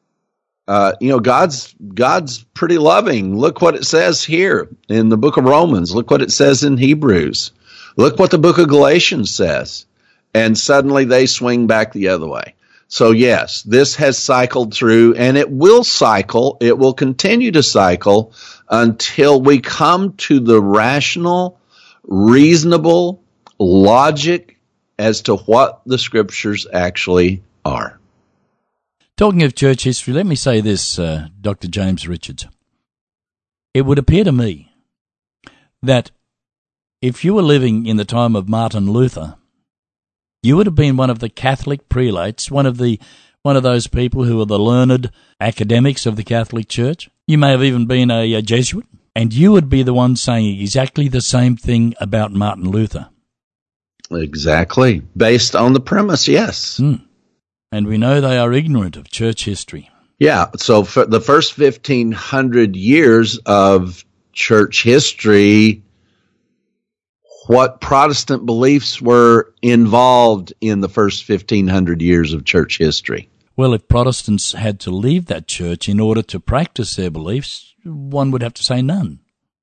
uh, you know, God's God's pretty loving. Look what it says here in the book of Romans. Look what it says in Hebrews. Look what the book of Galatians says. And suddenly they swing back the other way. So yes, this has cycled through, and it will cycle. It will continue to cycle until we come to the rational, reasonable logic as to what the Scriptures actually are. Talking of church history, let me say this, uh, Doctor James Richards. It would appear to me that if you were living in the time of Martin Luther, you would have been one of the Catholic prelates, one of the one of those people who are the learned academics of the Catholic Church. You may have even been a, a Jesuit, and you would be the one saying exactly the same thing about Martin Luther. Exactly. Based on the premise, yes. Mm. And we know they are ignorant of church history. Yeah, so for the first fifteen hundred years of church history, what Protestant beliefs were involved in the first fifteen hundred years of church history? Well, if Protestants had to leave that church in order to practice their beliefs, one would have to say none.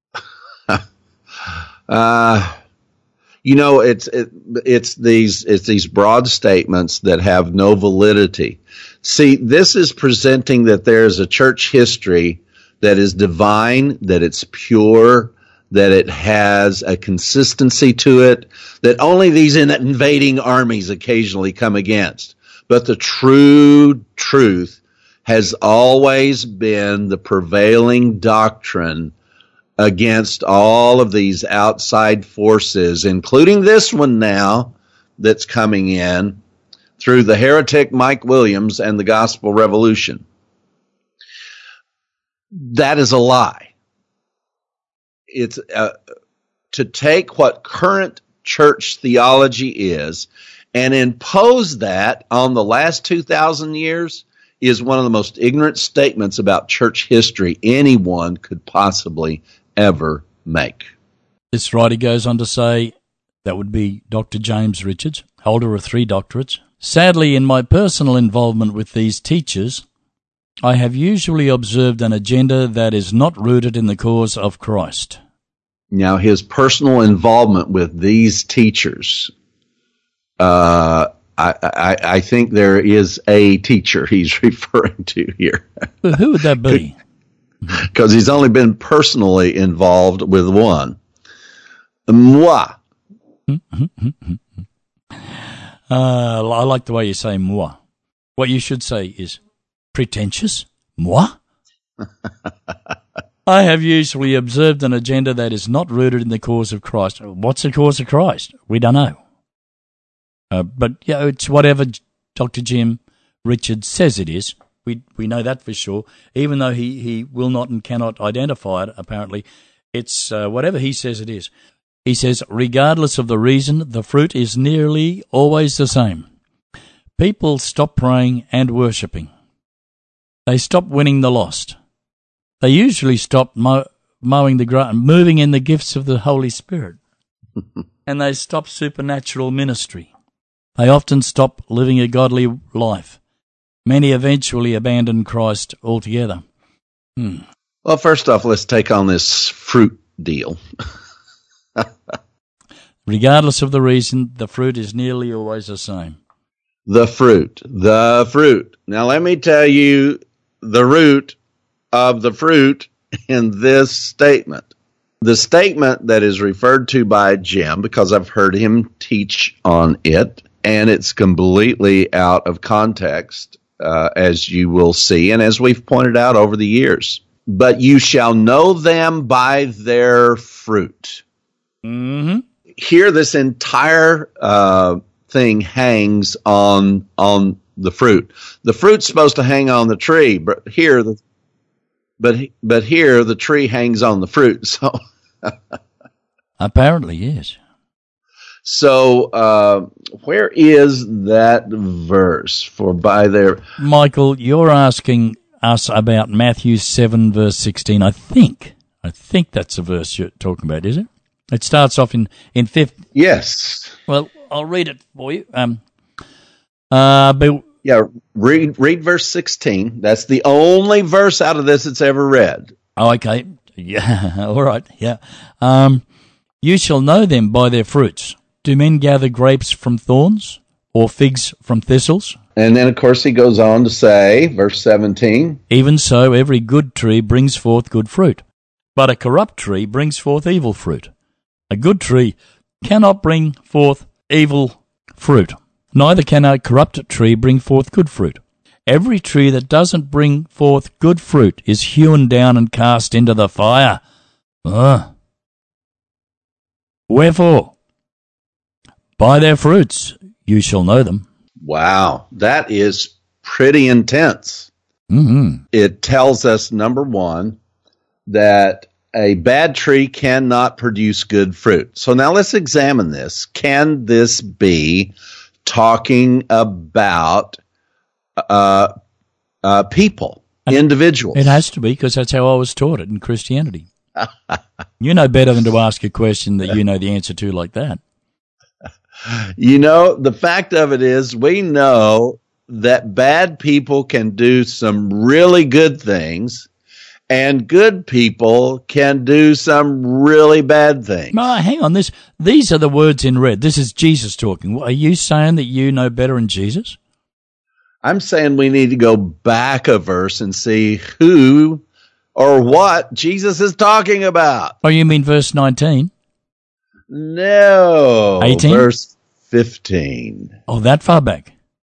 uh, you know, it's it, it's these it's these broad statements that have no validity. See, this is presenting that there is a church history that is divine, that it's pure, that it has a consistency to it, that only these invading armies occasionally come against. But the true truth has always been the prevailing doctrine against all of these outside forces, including this one now that's coming in through the heretic Mike Williams and the Gospel Revolution. That is a lie. It's uh, to take what current church theology is and impose that on the last two thousand years is one of the most ignorant statements about church history anyone could possibly ever make. This writer goes on to say, that would be Doctor James Richards, holder of three doctorates. Sadly, in my personal involvement with these teachers, I have usually observed an agenda that is not rooted in the cause of Christ. Now, his personal involvement with these teachers, uh, I, I, I think there is a teacher he's referring to here. Well, who would that be? Because he's only been personally involved with one. Moi. uh, I like the way you say moi. What you should say is pretentious. Moi? I have usually observed an agenda that is not rooted in the cause of Christ. What's the cause of Christ? We don't know. Uh, but yeah, it's whatever Doctor Jim Richards says it is. We we know that for sure. Even though he, he will not and cannot identify it, apparently, it's uh, whatever he says it is. He says, regardless of the reason, the fruit is nearly always the same. People stop praying and worshipping. They stop winning the lost. They usually stop mow, mowing the grass, moving in the gifts of the Holy Spirit. And they stop supernatural ministry. They often stop living a godly life. Many eventually abandon Christ altogether. Hmm. Well, first off, let's take on this fruit deal. Regardless of the reason, the fruit is nearly always the same. The fruit, the fruit. Now, let me tell you the root of the fruit in this statement. The statement that is referred to by Jim, because I've heard him teach on it, and it's completely out of context, uh, as you will see, and as we've pointed out over the years. But you shall know them by their fruit. Mm-hmm. Here, this entire uh, thing hangs on on the fruit. The fruit's supposed to hang on the tree, but here the but but here the tree hangs on the fruit. So apparently, yes. So uh, where is that verse for by their? Michael, you're asking us about Matthew seven verse sixteen. I think I think that's the verse you're talking about, is it? It starts off in in fifth. Yes. Well, I'll read it for you. Um. Uh. But Yeah. Read read verse sixteen. That's the only verse out of this that's ever read. oh, okay. Yeah. All right. Yeah. Um. You shall know them by their fruits. Do men gather grapes from thorns, or figs from thistles? And then, of course, he goes on to say, verse seventeen. Even so, every good tree brings forth good fruit, but a corrupt tree brings forth evil fruit. A good tree cannot bring forth evil fruit, neither can a corrupt tree bring forth good fruit. Every tree that doesn't bring forth good fruit is hewn down and cast into the fire. Ugh. Wherefore, by their fruits you shall know them. Wow, that is pretty intense. Mm-hmm. It tells us, number one, that a bad tree cannot produce good fruit. So now let's examine this. Can this be talking about uh, uh, people, individuals? It has to be, because that's how I was taught it in Christianity. You know better than to ask a question that you know the answer to like that. You know, the fact of it is, we know that bad people can do some really good things, and good people can do some really bad things. No, hang on. This, these are the words in red. This is Jesus talking. Are you saying that you know better than Jesus? I'm saying we need to go back a verse and see who or what Jesus is talking about. Oh, you mean verse nineteen? No. eighteen? Verse fifteen. Oh, that far back.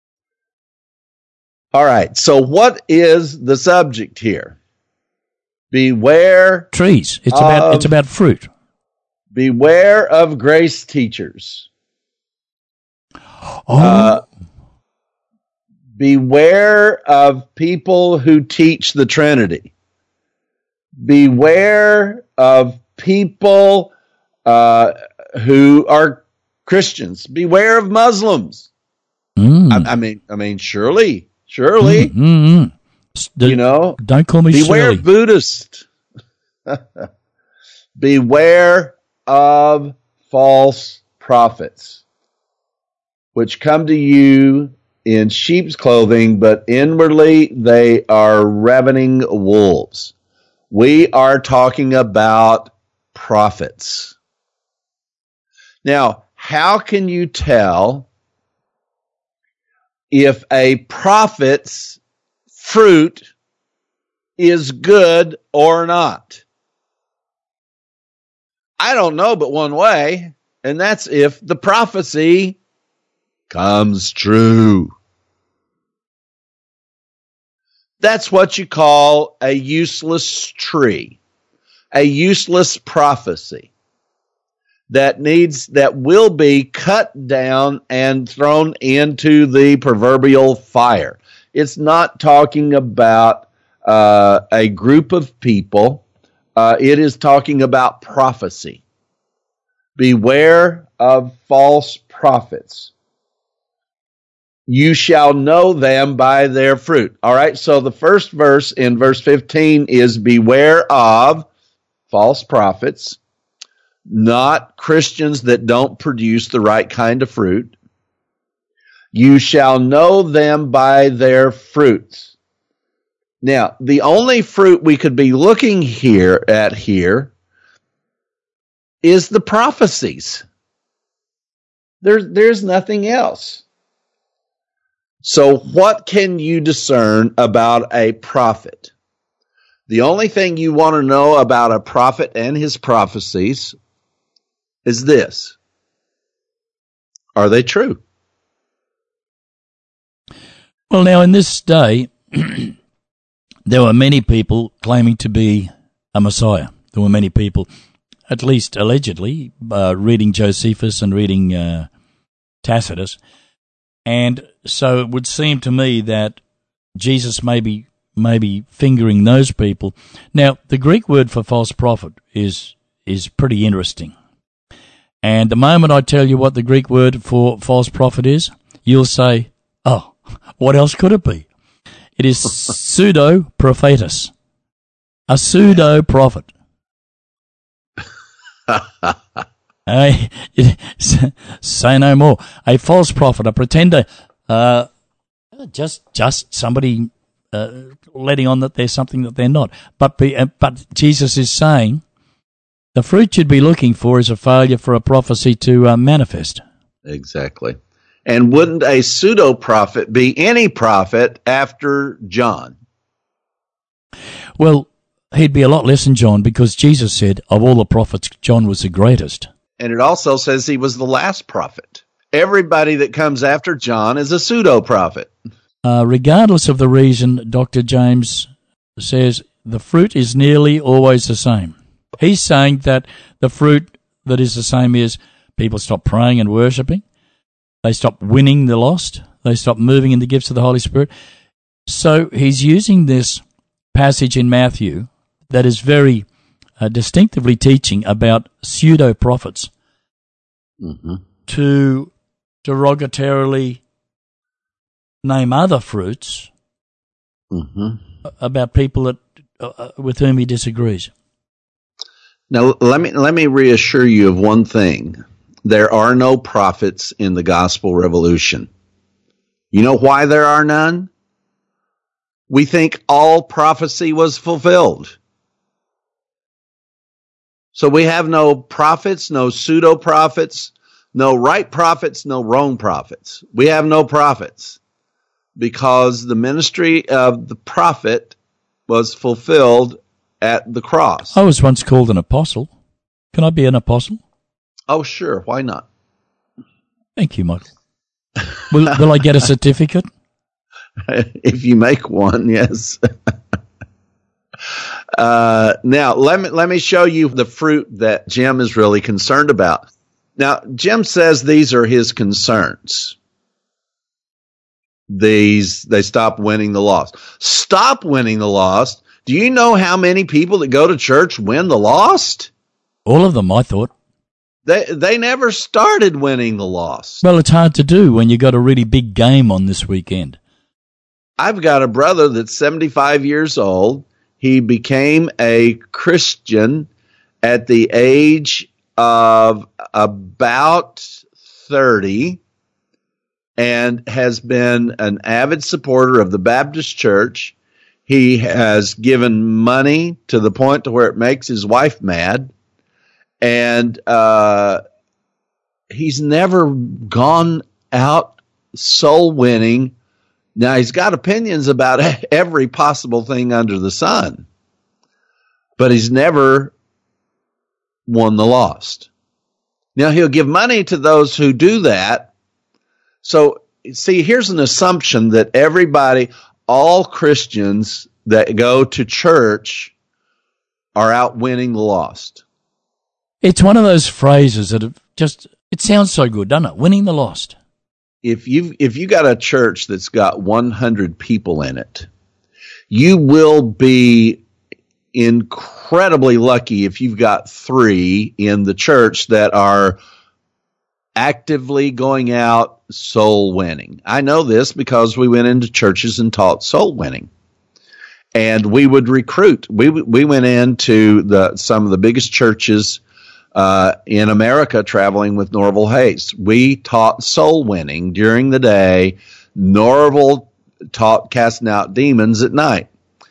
All right. So what is the subject here? Beware. Trees. It's about it's about fruit. Beware of grace teachers. Oh, Uh, beware of people who teach the Trinity. Beware of people uh, who are Christians. Beware of Muslims. mm, I, I mean, I mean, surely, surely, mm, mm, mm. S- d- you know. Don't call me Beware Shirley. Buddhist. Beware of false prophets, which come to you in sheep's clothing, but inwardly they are ravening wolves. We are talking about prophets. Now, how can you tell if a prophet's fruit is good or not? I don't know but one way, and that's if the prophecy comes true. That's what you call a useless tree, a useless prophecy that needs, that will be cut down and thrown into the proverbial fire. It's not talking about uh, a group of people. Uh, it is talking about prophecy. Beware of false prophets. You shall know them by their fruit. All right, so the first verse in verse fifteen is beware of false prophets, not Christians that don't produce the right kind of fruit. You shall know them by their fruits. Now, the only fruit we could be looking here at here is the prophecies. There, there's nothing else. So what can you discern about a prophet? The only thing you want to know about a prophet and his prophecies is this. Are they true? Well, now, in this day, there were many people claiming to be a Messiah. There were many people, at least allegedly, uh, reading Josephus and reading uh, Tacitus. And so it would seem to me that Jesus may be, may be fingering those people. Now, the Greek word for false prophet is is pretty interesting. And the moment I tell you what the Greek word for false prophet is, you'll say, oh, what else could it be? It is pseudo-prophetus, a pseudo-prophet. I, it, say no more. A false prophet, a pretender, uh, just just somebody uh, letting on that they're something that they're not. But be, uh, but Jesus is saying the fruit you'd be looking for is a failure for a prophecy to uh, manifest. Exactly. And wouldn't a pseudo-prophet be any prophet after John? Well, he'd be a lot less than John, because Jesus said of all the prophets, John was the greatest. And it also says he was the last prophet. Everybody that comes after John is a pseudo-prophet. Uh, regardless of the reason, Doctor James says the fruit is nearly always the same. He's saying that the fruit that is the same is people stop praying and worshipping. They stop winning the lost. They stop moving in the gifts of the Holy Spirit. So he's using this passage in Matthew that is very uh, distinctively teaching about pseudo-prophets mm-hmm. to derogatorily name other fruits mm-hmm. about people that uh, with whom he disagrees. Now, let me let me reassure you of one thing. There are no prophets in the gospel revolution. You know why there are none? We think all prophecy was fulfilled. So we have no prophets, no pseudo-prophets, no right prophets, no wrong prophets. We have no prophets because the ministry of the prophet was fulfilled at the cross. I was once called an apostle. Can I be an apostle? Oh, sure. Why not? Thank you, Michael. Will, will I get a certificate? If you make one, yes. uh, now, let me let me show you the fruit that Jim is really concerned about. Now, Jim says these are his concerns. These they stop winning the lost. Stop winning the lost. Do you know how many people that go to church win the lost? All of them, I thought. They they never started winning the lost. Well, it's hard to do when you got a really big game on this weekend. I've got a brother that's seventy-five years old. He became a Christian at the age of about thirty and has been an avid supporter of the Baptist Church. He has given money to the point to where it makes his wife mad. And uh, he's never gone out soul winning. Now, he's got opinions about every possible thing under the sun, but he's never won the lost. Now, he'll give money to those who do that. So, see, here's an assumption that everybody, all Christians that go to church are out winning the lost. It's one of those phrases that have just, it sounds so good, doesn't it? Winning the lost. If you if you got a church that's got one hundred people in it, you will be incredibly lucky if you've got three in the church that are actively going out soul winning. I know this because we went into churches and taught soul winning. And we would recruit. We we went into the some of the biggest churches Uh, in America, traveling with Norval Hayes. We taught soul winning during the day. Norval taught casting out demons at night.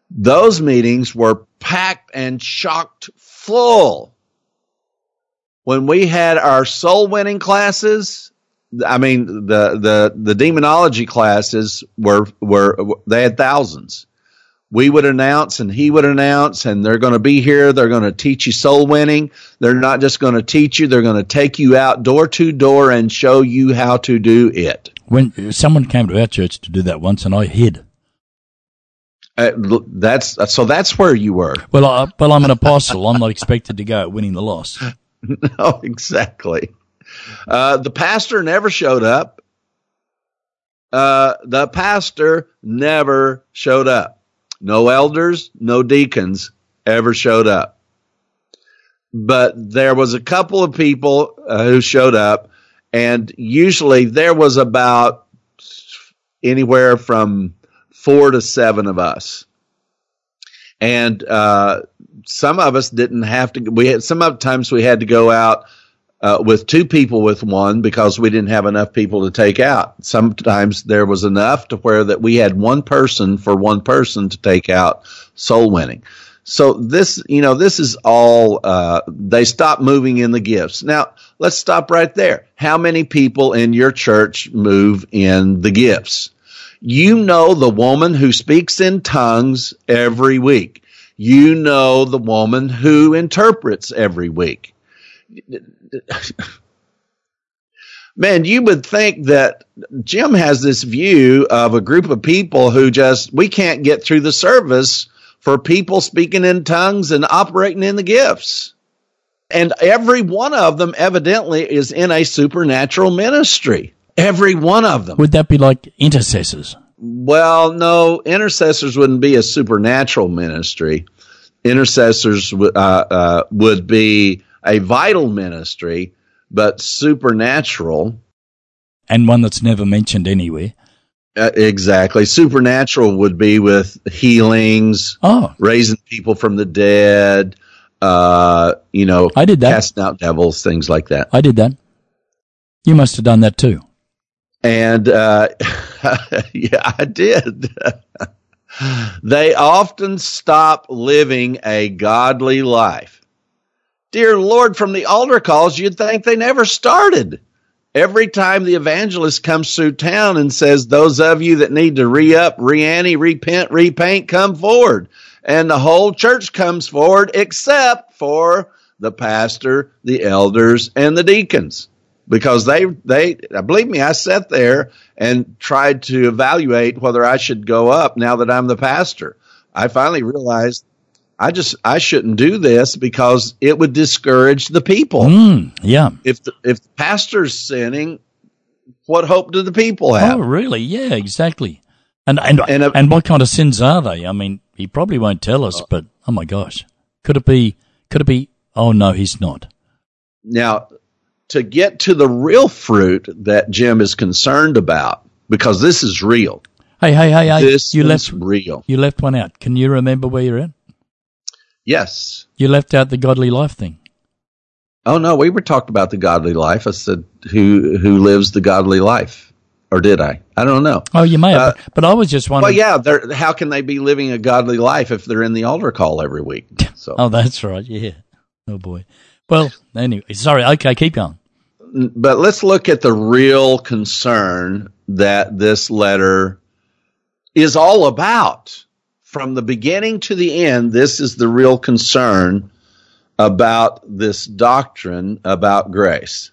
Those meetings were packed and chocked full. When we had our soul winning classes, I mean, the, the, the demonology classes were, were, they had thousands. We would announce and he would announce, and they're going to be here. They're going to teach you soul winning. They're not just going to teach you. They're going to take you out door to door and show you how to do it. When someone came to our church to do that once, and I hid. Uh, that's so. That's where you were. Well, I, well, I'm an apostle. I'm not expected to go at winning the loss. No, exactly. Uh, the pastor never showed up. Uh, the pastor never showed up. No elders, no deacons ever showed up. But there was a couple of people uh, who showed up, and usually there was about anywhere from four to seven of us. And uh, some of us didn't have to. We had some of times we had to go out uh, with two people with one because we didn't have enough people to take out. Sometimes there was enough to where that we had one person for one person to take out soul winning. So this, you know, this is all. Uh, they stopped moving in the gifts. Now let's stop right there. How many people in your church move in the gifts? You know the woman who speaks in tongues every week. You know the woman who interprets every week. Man, you would think that Jim has this view of a group of people who just, we can't get through the service for people speaking in tongues and operating in the gifts. And every one of them evidently is in a supernatural ministry. Every one of them. Would that be like intercessors? Well, no, intercessors wouldn't be a supernatural ministry. Intercessors uh, uh, would be a vital ministry, but supernatural. And one that's never mentioned anywhere. Uh, exactly. Supernatural would be with healings, oh. raising people from the dead, uh, you know, I did that. Casting out devils, things like that. I did that. You must have done that too. And, uh, yeah, I did. They often stop living a godly life. Dear Lord, from the altar calls, you'd think they never started. Every time the evangelist comes through town and says, those of you that need to re-up, re-ante, repent, repaint, come forward. And the whole church comes forward except for the pastor, the elders, and the deacons. Because they, they, believe me, I sat there and tried to evaluate whether I should go up now that I'm the pastor. I finally realized I just, I shouldn't do this because it would discourage the people. Mm, yeah. If the, if the pastor's sinning, what hope do the people have? Oh, really? Yeah, exactly. And, and, and, uh, and what kind of sins are they? I mean, he probably won't tell us, but oh my gosh. Could it be, could it be, oh no, he's not. Now, to get to the real fruit that Jim is concerned about, because this is real. Hey, hey, hey, hey! This you is left real. You left one out. Can you remember where you're at? Yes. You left out the godly life thing. Oh no, we were talking about the godly life. I said, "Who who lives the godly life?" Or did I? I don't know. Oh, you may have. Uh, but I was just wondering. Well, yeah. They're, how can they be living a godly life if they're in the altar call every week? So. Oh, that's right. Yeah. Oh boy. Well, anyway, sorry. Okay, keep going. But let's look at the real concern that this letter is all about. From the beginning to the end, this is the real concern about this doctrine about grace.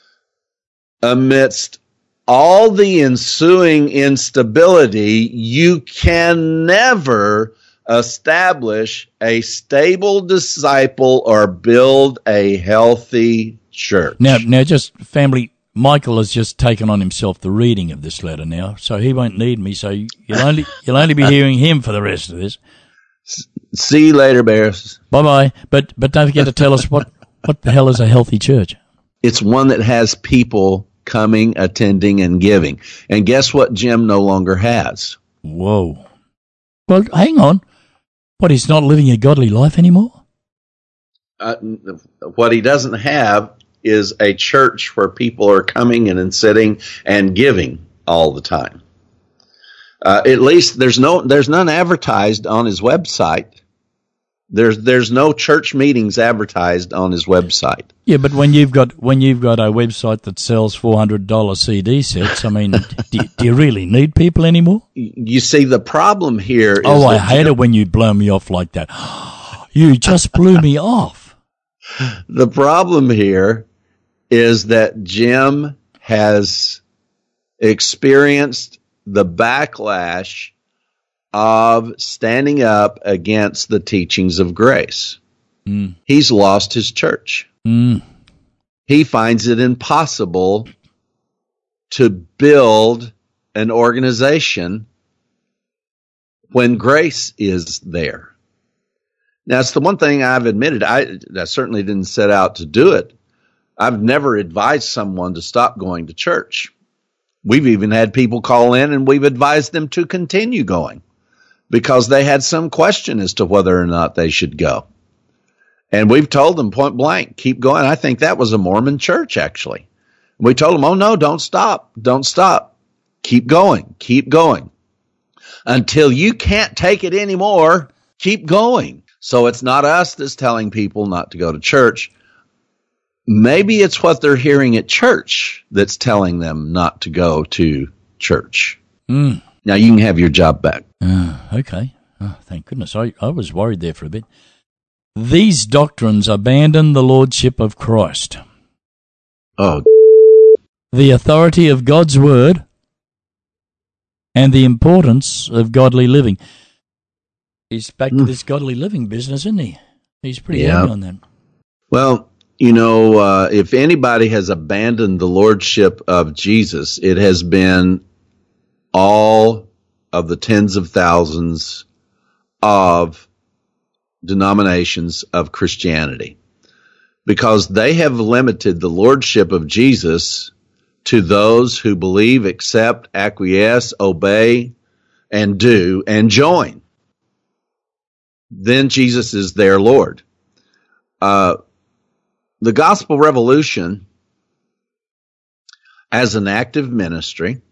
Amidst all the ensuing instability, you can never establish a stable disciple or build a healthy church. Now, now, just family, Michael has just taken on himself the reading of this letter now, so he won't need me. So you'll only you'll only be hearing him for the rest of this. See you later, Bears. Bye bye. But but don't forget to tell us what what the hell is a healthy church? It's one that has people coming, attending, and giving. And guess what? Jim no longer has. Whoa. Well, hang on. What, he's not living a godly life anymore? Uh, what he doesn't have is a church where people are coming in and sitting and giving all the time. Uh, at least there's no there's none advertised on his website. There's there's no church meetings advertised on his website. Yeah, but when you've got when you've got a website that sells four hundred dollar C D sets, I mean, do, do you really need people anymore? You see, the problem here is Oh, I that hate it when you blow me off like that. You just blew me off. the problem here is that Jim has experienced the backlash of standing up against the teachings of grace. Mm. He's lost his church. Mm. He finds it impossible to build an organization when grace is there. Now, it's the one thing I've admitted. I, I certainly didn't set out to do it. I've never advised someone to stop going to church. We've even had people call in and we've advised them to continue going because they had some question as to whether or not they should go. And we've told them point blank, keep going. I think that was a Mormon church, actually. We told them, oh, no, don't stop. Don't stop. Keep going. Keep going. Until you can't take it anymore, keep going. So it's not us that's telling people not to go to church. Maybe it's what they're hearing at church that's telling them not to go to church. Mm. Now you can have your job back. Uh, okay. Oh, thank goodness. I, I was worried there for a bit. These doctrines abandon the lordship of Christ, Oh, the authority of God's word, and the importance of godly living. He's back to Mm. this godly living business, isn't he? He's pretty Yeah. heavy on that. well, you know, uh, if anybody has abandoned the lordship of Jesus, it has been all of the tens of thousands of denominations of Christianity, because they have limited the lordship of Jesus to those who believe, accept, acquiesce, obey, and do, and join. Then Jesus is their Lord. Uh, the Gospel Revolution, as an active ministry,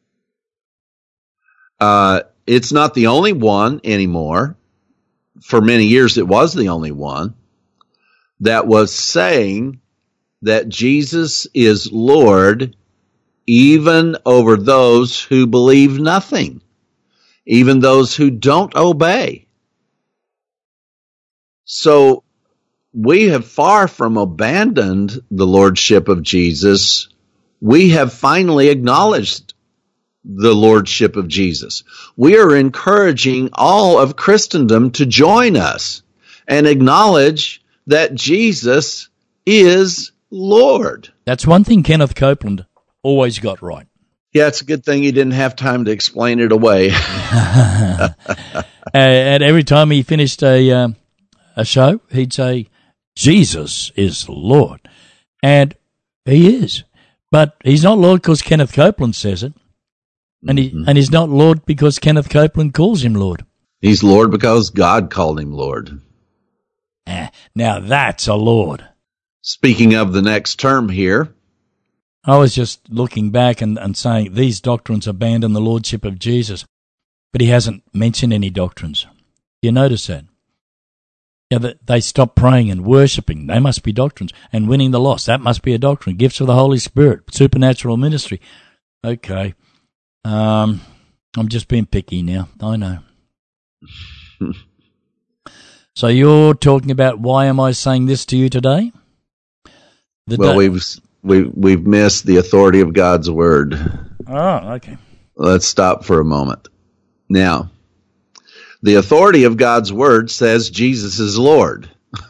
uh, it's not the only one anymore. For many years, it was the only one that was saying that Jesus is Lord even over those who believe nothing, even those who don't obey. So we have far from abandoned the lordship of Jesus. We have finally acknowledged the lordship of Jesus. We are encouraging all of Christendom to join us and acknowledge that Jesus is Lord. That's one thing Kenneth Copeland always got right. Yeah, it's a good thing you didn't have time to explain it away. uh, and every time he finished a um, a show, he'd say, Jesus is Lord. And he is. But he's not Lord because Kenneth Copeland says it. And he mm-hmm. and he's not Lord because Kenneth Copeland calls him Lord. He's Lord because God called him Lord. Eh, now that's a Lord. Speaking of the next term here, I was just looking back and, and saying these doctrines abandon the lordship of Jesus, but he hasn't mentioned any doctrines. You notice that? Yeah, that they stop praying and worshipping. They must be doctrines. And winning the lost, that must be a doctrine. Gifts of the Holy Spirit, supernatural ministry. Okay. Um, I'm just being picky now. I know. So you're talking about why am I saying this to you today? The well, da- we've we we've missed the authority of God's word. Oh, okay. Let's stop for a moment. Now, the authority of God's word says Jesus is Lord.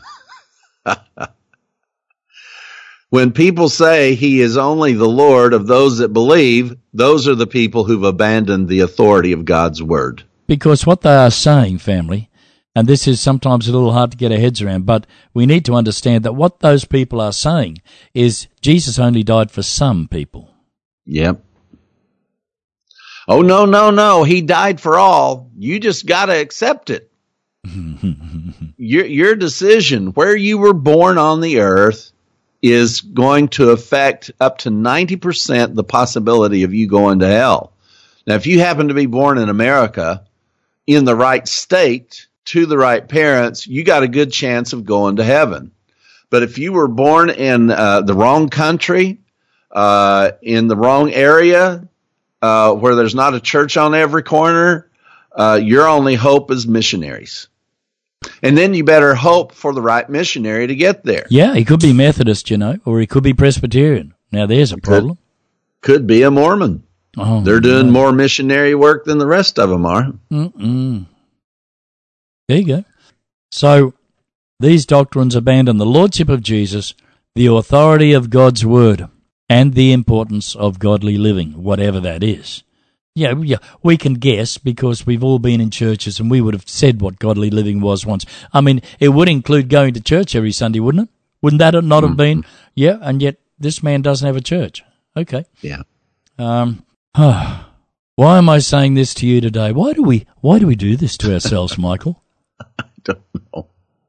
When people say he is only the Lord of those that believe, those are the people who've abandoned the authority of God's word. Because what they are saying, family, and this is sometimes a little hard to get our heads around, but we need to understand that what those people are saying is Jesus only died for some people. Yep. Oh, no, no, no. He died for all. You just got to accept it. your, your decision, where you were born on the earth, is going to affect up to ninety percent the possibility of you going to hell. Now, if you happen to be born in America in the right state to the right parents, you got a good chance of going to heaven. But if you were born in uh, the wrong country, uh, in the wrong area, uh, where there's not a church on every corner, uh, your only hope is missionaries. And then you better hope for the right missionary to get there. Yeah, he could be Methodist, you know, or he could be Presbyterian. Now, there's a problem. Could, could be a Mormon. Oh, They're doing no. more missionary work than the rest of them are. Mm-mm. There you go. So, these doctrines abandon the lordship of Jesus, the authority of God's word, and the importance of godly living, whatever that is. Yeah, yeah, we can guess because we've all been in churches and we would have said what godly living was once. I mean, it would include going to church every Sunday, wouldn't it? Wouldn't that not have been? Yeah, and yet this man doesn't have a church. Okay. Yeah. Um. Why am I saying this to you today? Why do we? Why do we do this to ourselves, Michael? I don't know.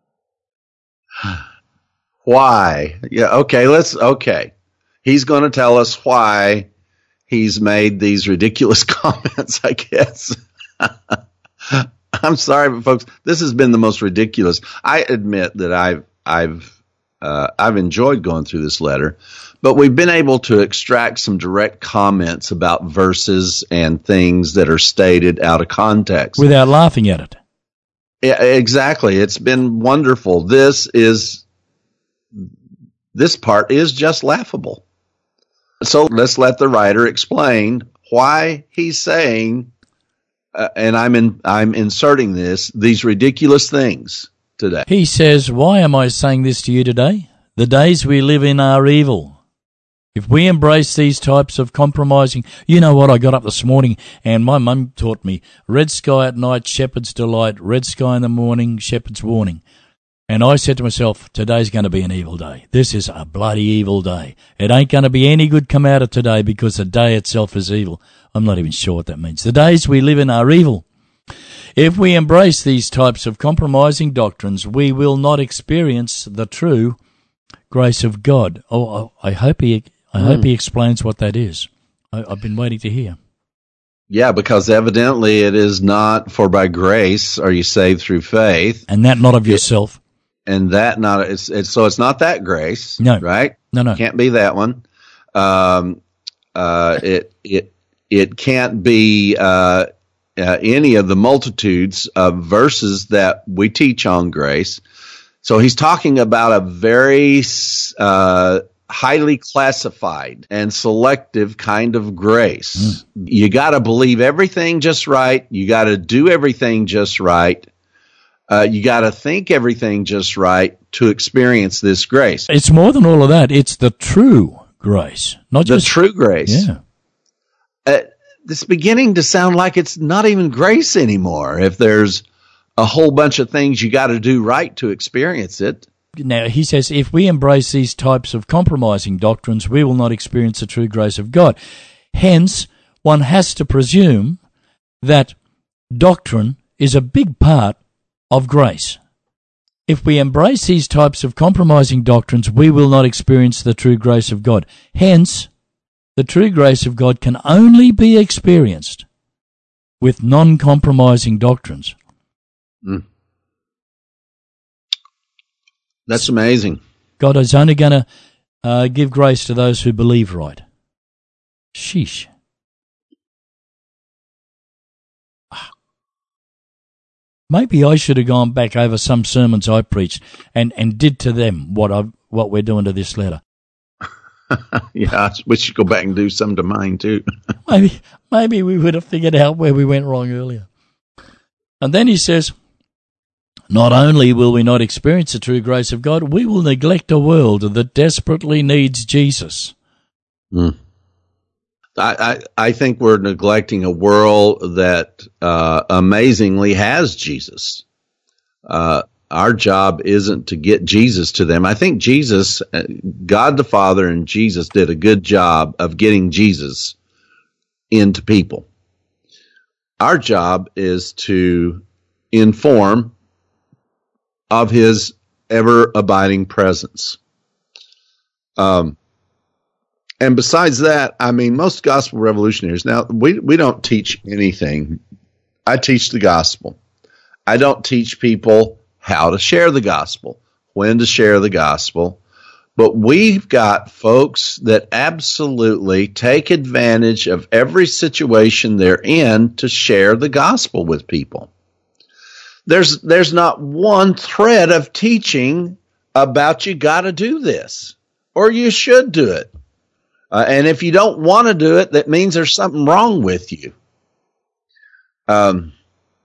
Why? Yeah. Okay. Let's. Okay. He's going to tell us why he's made these ridiculous comments, I guess. I'm sorry, but folks, this has been the most ridiculous. I admit that I've I've uh, I've enjoyed going through this letter, but we've been able to extract some direct comments about verses and things that are stated out of context Without laughing at it. Yeah, exactly. It's been wonderful. This is this part is just laughable. So let's let the writer explain why he's saying, uh, and I'm in, I'm inserting this, these ridiculous things today. He says, why am I saying this to you today? The days we live in are evil. If we embrace these types of compromising, you know what, I got up this morning and my mum taught me, red sky at night, shepherd's delight, red sky in the morning, shepherd's warning. And I said to myself, today's going to be an evil day. This is a bloody evil day. It ain't going to be any good come out of today because the day itself is evil. I'm not even sure what that means. The days we live in are evil. If we embrace these types of compromising doctrines, we will not experience the true grace of God. Oh, I hope he, I mm. hope he explains what that is. I, I've been waiting to hear. Yeah, because evidently it is not for by grace are you saved through faith. And that not of yourself. And that not it's, it's so it's not that grace, no, right? No, no, can't be that one. Um, uh, it it it can't be uh, uh, any of the multitudes of verses that we teach on grace. So he's talking about a very uh, highly classified and selective kind of grace. Mm. You got to believe everything just right. You got to do everything just right. Uh, you got to think everything just right to experience this grace. It's more than all of that. It's the true grace, not the just true grace. Yeah, uh, it's beginning to sound like it's not even grace anymore. If there's a whole bunch of things you got to do right to experience it. Now he says, if we embrace these types of compromising doctrines, we will not experience the true grace of God. Hence, one has to presume that doctrine is a big part of grace. If we embrace these types of compromising doctrines, we will not experience the true grace of God. Hence, the true grace of God can only be experienced with non-compromising doctrines. Mm. That's amazing. God is only going to uh, give grace to those who believe right. Sheesh. Maybe I should have gone back over some sermons I preached and, and did to them what I what we're doing to this letter. Yeah, we should go back and do some to mine too. maybe maybe we would have figured out where we went wrong earlier. And then he says, not only will we not experience the true grace of God, we will neglect a world that desperately needs Jesus. Mm. I, I, I think we're neglecting a world that uh, amazingly has Jesus. Uh, our job isn't to get Jesus to them. I think Jesus, God the Father and Jesus did a good job of getting Jesus into people. Our job is to inform of his ever-abiding presence. Um. And besides that, I mean, most gospel revolutionaries, now we, we don't teach anything. I teach the gospel. I don't teach people how to share the gospel, when to share the gospel. But we've got folks that absolutely take advantage of every situation they're in to share the gospel with people. There's there's not one thread of teaching about you got to do this or you should do it. Uh, and if you don't want to do it, that means there's something wrong with you. Um,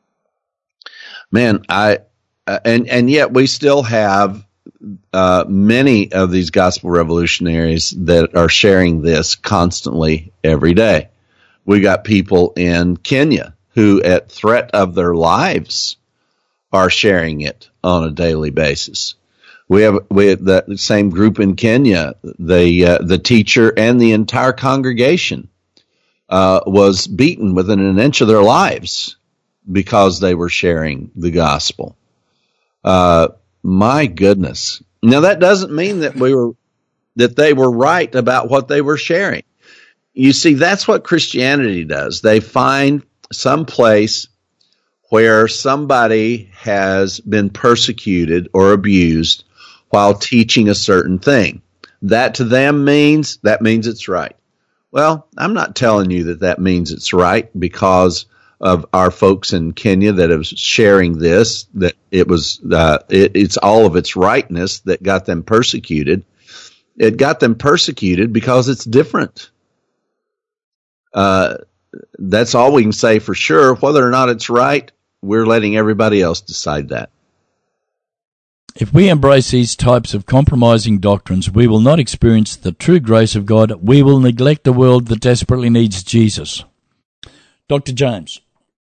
man, I uh, and and yet we still have uh, many of these gospel revolutionaries that are sharing this constantly every day. We got people in Kenya who, at threat of their lives, are sharing it on a daily basis. We have we have the same group in Kenya. The uh, the teacher and the entire congregation uh, was beaten within an inch of their lives because they were sharing the gospel. Uh, my goodness! Now that doesn't mean that we were that they were right about what they were sharing. You see, that's what Christianity does. They find some place where somebody has been persecuted or abused while teaching a certain thing. That to them means, that means it's right. Well, I'm not telling you that that means it's right because of our folks in Kenya that are sharing this, that it was, uh, it, it's all of its rightness that got them persecuted. It got them persecuted because it's different. Uh, that's all we can say for sure. Whether or not it's right, we're letting everybody else decide that. If we embrace these types of compromising doctrines, we will not experience the true grace of God. We will neglect a world that desperately needs Jesus. Doctor James,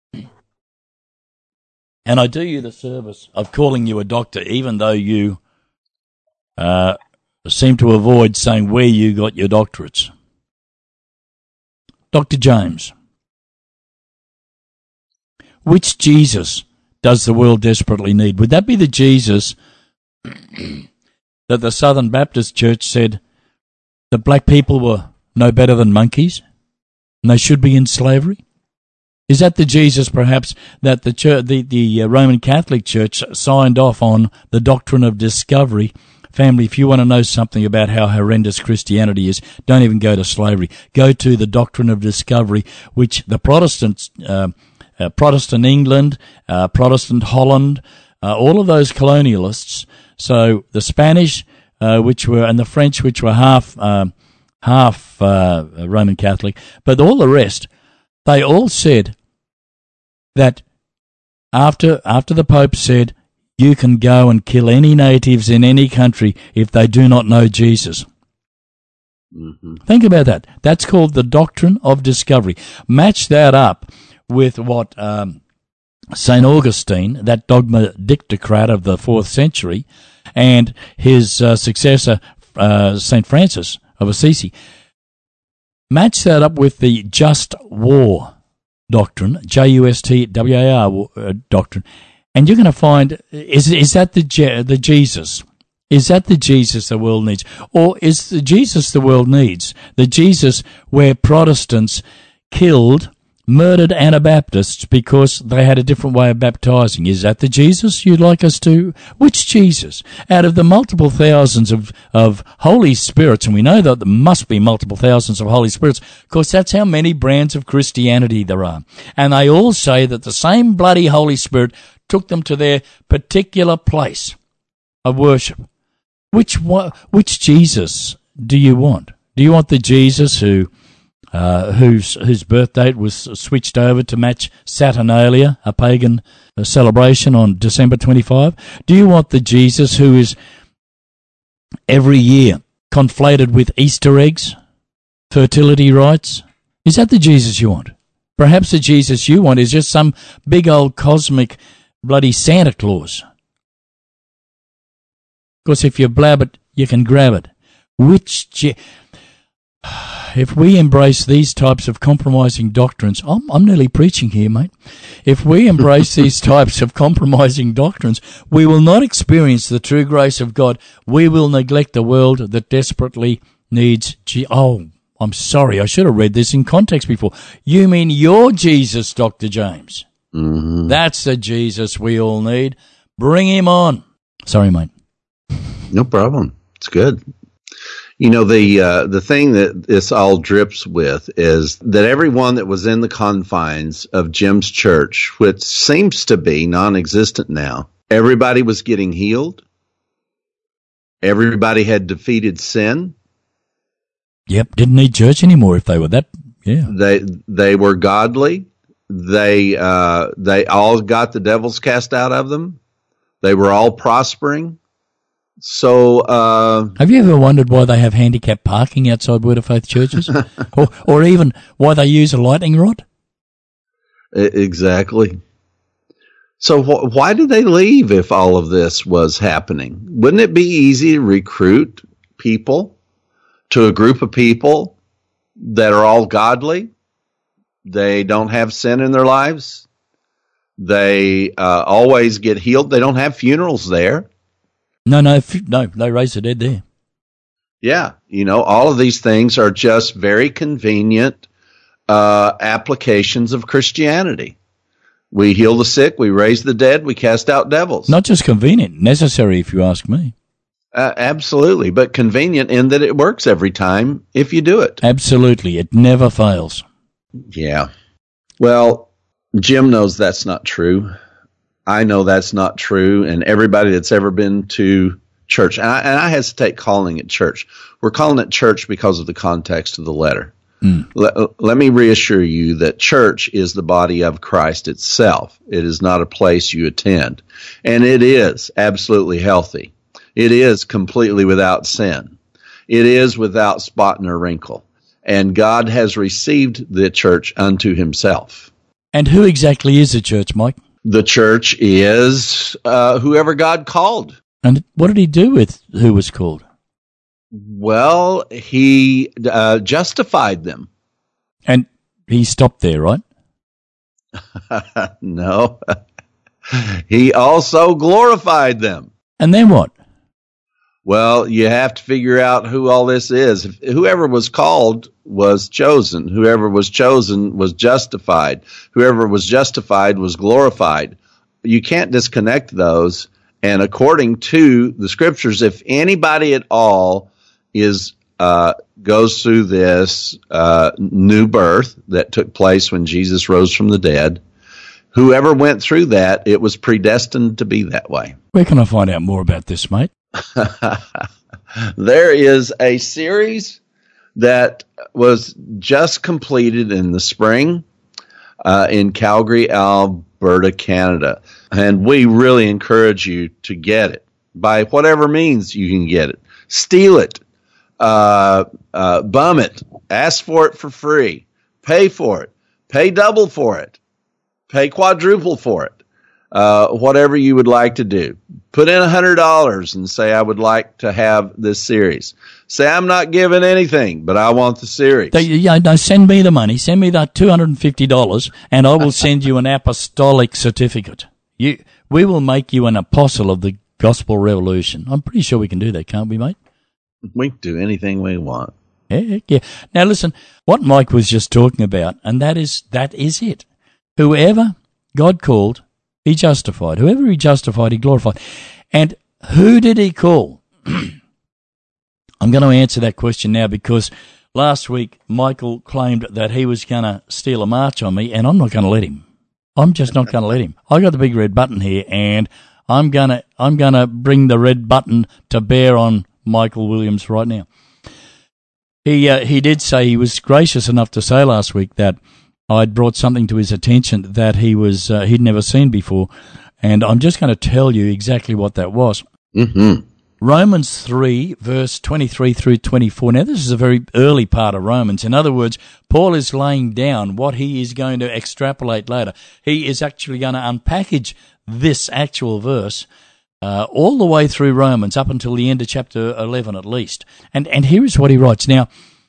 and I do you the service of calling you a doctor, even though you uh, seem to avoid saying where you got your doctorates. Doctor James, which Jesus does the world desperately need? Would that be the Jesus that the Southern Baptist Church said that black people were no better than monkeys and they should be in slavery? Is that the Jesus, perhaps, that the church, the, the Roman Catholic Church signed off on, the doctrine of discovery? Family, if you want to know something about how horrendous Christianity is, don't even go to slavery. Go to the doctrine of discovery, which the Protestants, uh, uh, Protestant England, uh, Protestant Holland, uh, all of those colonialists, so the Spanish, uh, which were, and the French, which were half, uh, half uh, Roman Catholic, but all the rest, they all said that after after the Pope said, you can go and kill any natives in any country if they do not know Jesus. Mm-hmm. Think about that. That's called the doctrine of discovery. Match that up with what um, Saint Augustine, that dogma dictocrat of the fourth century, and his uh, successor, uh, Saint Francis of Assisi. Match that up with the just war doctrine, J U S T W A R uh, doctrine, and you're going to find, is is that the Je- the Jesus? Is that the Jesus the world needs? Or is the Jesus the world needs the Jesus where Protestants killed, murdered Anabaptists because they had a different way of baptizing? Is that the Jesus you'd like us to? Which Jesus? Out of the multiple thousands of, of Holy Spirits, and we know that there must be multiple thousands of Holy Spirits, of course that's how many brands of Christianity there are. And they all say that the same bloody Holy Spirit took them to their particular place of worship. Which which Jesus do you want? Do you want the Jesus who uh, whose whose birth date was switched over to match Saturnalia, a pagan celebration on December twenty-fifth? Do you want the Jesus who is every year conflated with Easter eggs, fertility rites? Is that the Jesus you want? Perhaps the Jesus you want is just some big old cosmic bloody Santa Claus. Because if you blab it, you can grab it. Which, Je- if we embrace these types of compromising doctrines, I'm, I'm nearly preaching here, mate. If we embrace these types of compromising doctrines, we will not experience the true grace of God. We will neglect the world that desperately needs, Je- oh, I'm sorry, I should have read this in context before. You mean your Jesus, Doctor James? Mm-hmm. That's the Jesus we all need. Bring him on. Sorry, mate. No problem. It's good. You know, the uh, the thing that this all drips with is that everyone that was in the confines of Jim's church, which seems to be non-existent now, everybody was getting healed. Everybody had defeated sin. Yep, didn't need church anymore if they were that. Yeah, They they were godly. They uh, they all got the devils cast out of them. They were all prospering. So, uh, have you ever wondered why they have handicap parking outside Word of Faith churches, or or even why they use a lightning rod? Exactly. So wh- why did they leave if all of this was happening? Wouldn't it be easy to recruit people to a group of people that are all godly? They don't have sin in their lives. They uh, always get healed. They don't have funerals there. No, no, f- no, they raise the dead there. Yeah, you know, all of these things are just very convenient uh, applications of Christianity. We heal the sick, we raise the dead, we cast out devils. Not just convenient, necessary, if you ask me. Uh, absolutely, but convenient in that it works every time if you do it. Absolutely, it never fails. Yeah. Well, Jim knows that's not true. I know that's not true, and everybody that's ever been to church, and I, and I hesitate calling it church. We're calling it church because of the context of the letter. Mm. Let, let me reassure you that church is the body of Christ itself. It is not a place you attend, and it is absolutely healthy. It is completely without sin. It is without spot nor wrinkle, and God has received the church unto himself. And who exactly is the church, Mike? The church is uh, whoever God called. And what did he do with who was called? Well, he uh, justified them. And he stopped there, right? No. He also glorified them. And then what? Well, you have to figure out who all this is. If, whoever was called was chosen. Whoever was chosen was justified. Whoever was justified was glorified. You can't disconnect those. And according to the scriptures, if anybody at all is uh, goes through this uh, new birth that took place when Jesus rose from the dead, whoever went through that, it was predestined to be that way. Where can I find out more about this, mate? There is a series that was just completed in the spring uh, in Calgary, Alberta, Canada. And we really encourage you to get it by whatever means you can get it. Steal it, uh, uh, bum it, ask for it for free, pay for it, pay double for it, pay quadruple for it. Uh, whatever you would like to do. Put in one hundred dollars and say, I would like to have this series. Say, I'm not giving anything, but I want the series. They, yeah, no, send me the money. Send me that two hundred fifty dollars, and I will send you an apostolic certificate. You, we will make you an apostle of the gospel revolution. I'm pretty sure we can do that, can't we, mate? We can do anything we want. Yeah, yeah. Now, listen, what Mike was just talking about, and that is that is it. Whoever God called, he justified. Whoever he justified, he glorified. And who did he call? I'm going to answer that question now because last week Michael claimed that he was going to steal a march on me, and I'm not going to let him. I'm just not going to let him. I got the big red button here, and I'm going to I'm going to bring the red button to bear on Michael Williams right now. He uh, he did say, he was gracious enough to say last week that I'd brought something to his attention that he was uh, he'd never seen before, and I'm just going to tell you exactly what that was. Mm-hmm. Romans three, verse twenty-three through twenty-four. Now, this is a very early part of Romans. In other words, Paul is laying down what he is going to extrapolate later. He is actually going to unpackage this actual verse uh, all the way through Romans, up until the end of chapter eleven at least. And, and here is what he writes. Now,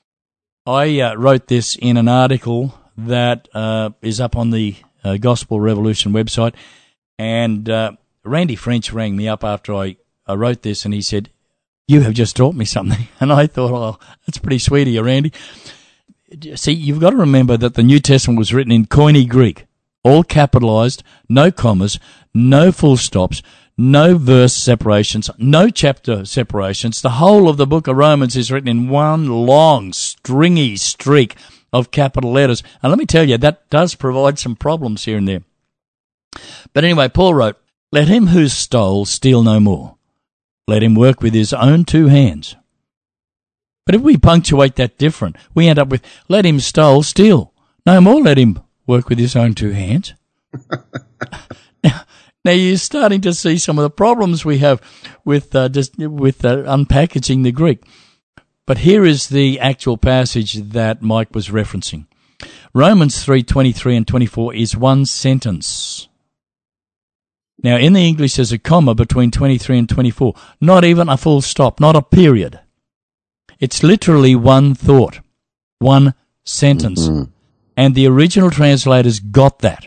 I uh, wrote this in an article that uh, is up on the uh, Gospel Revolution website, and uh, Randy French rang me up after I, I wrote this, and he said, you have just taught me something. And I thought, oh, that's pretty sweet of you, Randy. see, you've got to remember that the New Testament was written in Koine Greek, all capitalized, no commas, no full stops, no verse separations, no chapter separations. The whole of the book of Romans is written in one long, stringy streak of capital letters. And let me tell you, that does provide some problems here and there. But anyway, Paul wrote, "Let him who stole steal no more. Let him work with his own two hands." But if we punctuate that different, we end up with, "Let him stole steal no more. Let him work with his own two hands." now, now you're starting to see some of the problems we have with uh, just with uh, unpackaging the Greek. But here is the actual passage that Mike was referencing. Romans three twenty-three and twenty-four is one sentence. Now, in the English, there's a comma between twenty-three and twenty-four. Not even a full stop, not a period. It's literally one thought, one sentence. Mm-hmm. And the original translators got that.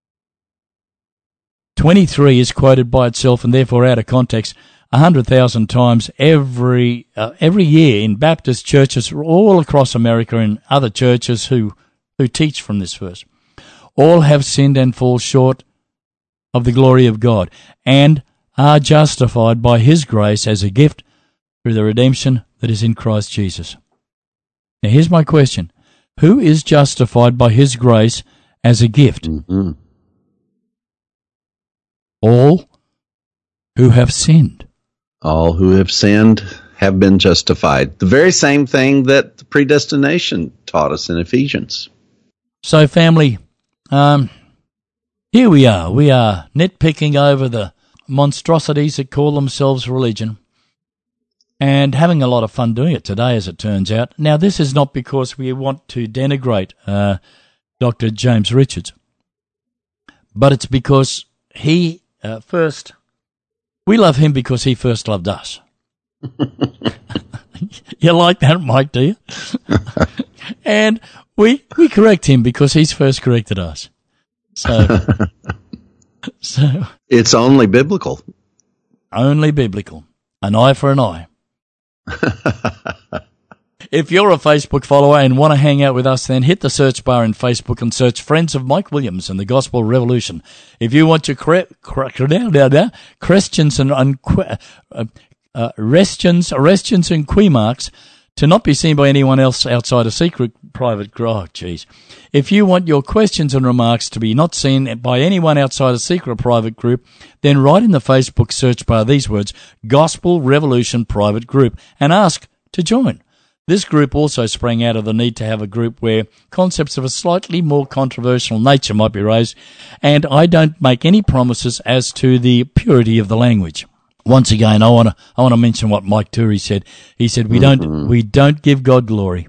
twenty-three is quoted by itself and therefore out of context one hundred thousand times every uh, every year in Baptist churches all across America and other churches who, who teach from this verse. All have sinned and fall short of the glory of God and are justified by His grace as a gift through the redemption that is in Christ Jesus. Now here's my question. Who is justified by His grace as a gift? Mm-hmm. All who have sinned. All who have sinned have been justified. The very same thing that the predestination taught us in Ephesians. So, family, um, here we are. We are nitpicking over the monstrosities that call themselves religion and having a lot of fun doing it today, as it turns out. Now, this is not because we want to denigrate uh, Doctor James Richards, but it's because he uh, first... We love him because he first loved us. You like that, Mike, do you? And we we correct him because he's first corrected us. So, so it's only biblical. Only biblical. An eye for an eye. If you're a Facebook follower and want to hang out with us, then hit the search bar in Facebook and search Friends of Mike Williams and the Gospel Revolution. If you want your cre- cre- cre- questions and, and uh, uh, questions, questions and quemarks to not be seen by anyone else outside a secret private group, oh, geez. If you want your questions and remarks to be not seen by anyone outside a secret private group, then write in the Facebook search bar these words, Gospel Revolution Private Group, and ask to join. This group also sprang out of the need to have a group where concepts of a slightly more controversial nature might be raised, and I don't make any promises as to the purity of the language. Once again, I want to I want to mention what Mike Turi said. He said, "We don't mm-hmm. we don't give God glory.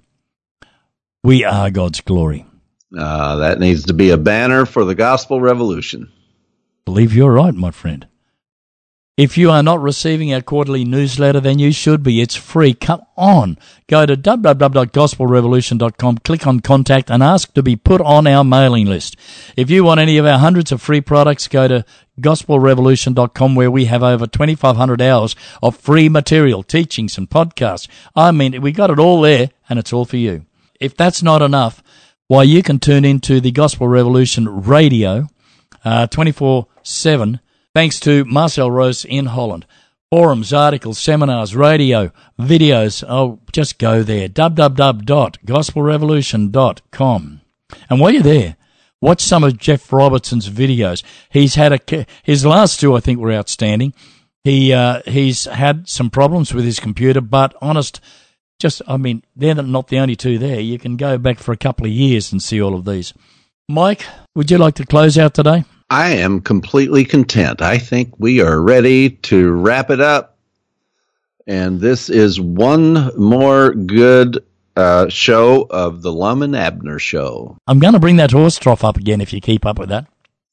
We are God's glory." Uh, that needs to be a banner for the Gospel Revolution. Believe you're right, my friend. If you are not receiving our quarterly newsletter, then you should be. It's free. Come on. Go to w w w dot gospel revolution dot com, click on Contact, and ask to be put on our mailing list. If you want any of our hundreds of free products, go to gospel revolution dot com, where we have over twenty-five hundred hours of free material, teachings, and podcasts. I mean, we got it all there, and it's all for you. If that's not enough, why, you can tune into the Gospel Revolution radio uh, twenty-four seven, thanks to Marcel Rose in Holland. Forums, articles, seminars, radio, videos. Oh, just go there. w w w dot gospel revolution dot com. And while you're there, watch some of Jeff Robertson's videos. He's had a, his last two, I think, were outstanding. He, uh, he's had some problems with his computer, but honest, just, I mean, they're not the only two there. You can go back for a couple of years and see all of these. Mike, would you like to close out today? I am completely content. I think we are ready to wrap it up. And this is one more good uh, show of the Lum and Abner Show. I'm going to bring that horse trough up again if you keep up with that.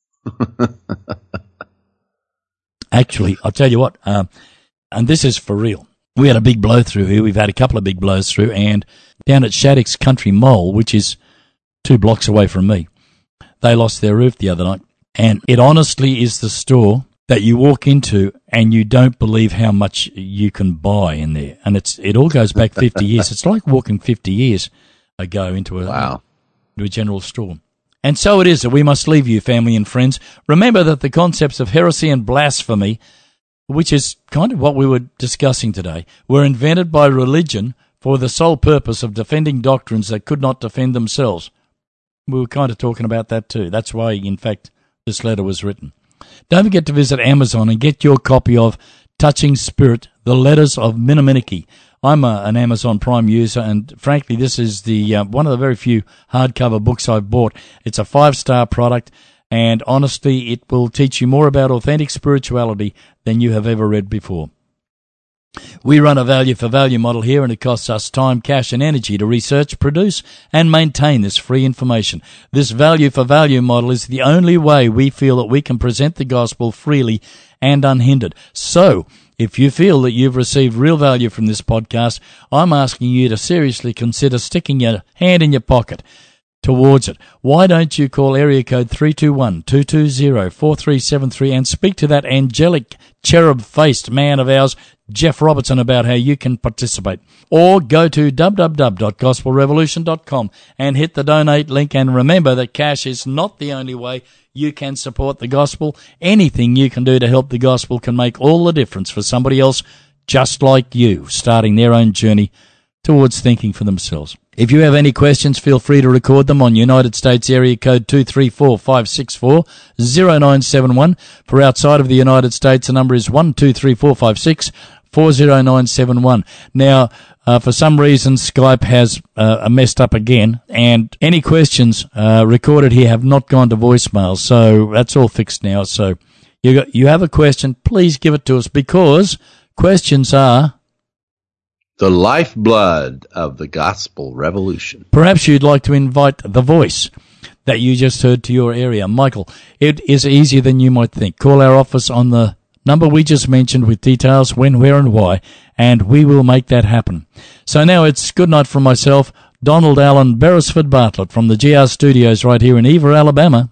Actually, I'll tell you what, um, and this is for real. We had a big blow through here. We've had a couple of big blows through. And down at Shattuck's Country Mall, which is two blocks away from me, they lost their roof the other night. And it honestly is the store that you walk into and you don't believe how much you can buy in there. And it's it all goes back fifty years. It's like walking fifty years. a go into a, Wow. into a general store. And so it is that we must leave you, family and friends. Remember that the concepts of heresy and blasphemy, which is kind of what we were discussing today, were invented by religion for the sole purpose of defending doctrines that could not defend themselves. We were kind of talking about that too. That's why, in fact, this letter was written. Don't forget to visit Amazon and get your copy of Touching Spirit, The Letters of Menominiki. I'm a, an Amazon Prime user, and frankly, this is the uh, one of the very few hardcover books I've bought. It's a five-star product, and honestly, it will teach you more about authentic spirituality than you have ever read before. We run a value-for-value model here, and it costs us time, cash, and energy to research, produce, and maintain this free information. This value-for-value model is the only way we feel that we can present the gospel freely and unhindered. So, if you feel that you've received real value from this podcast, I'm asking you to seriously consider sticking your hand in your pocket towards it. Why don't you call area code three two one, two two zero, four three seven three and speak to that angelic, cherub-faced man of ours, Jeff Robertson, about how you can participate. Or go to w w w dot gospel revolution dot com and hit the donate link, and remember that cash is not the only way you can support the gospel. Anything you can do to help the gospel can make all the difference for somebody else just like you, starting their own journey towards thinking for themselves. If you have any questions, feel free to record them on United States area code two three four, five six four, zero nine seven one. For outside of the United States, the number is one two three four five six four zero nine seven one. Now, uh, for some reason, Skype has uh, messed up again, and any questions uh, recorded here have not gone to voicemail, so that's all fixed now. So you got, you have a question, please give it to us, because questions are The lifeblood of the gospel revolution. Perhaps you'd like to invite the voice that you just heard to your area. Michael, it is easier than you might think. Call our office on the number we just mentioned with details when, where, and why, and we will make that happen. So now it's good night from myself, Donald Allen Beresford Bartlett, from the G R Studios right here in Eva, Alabama.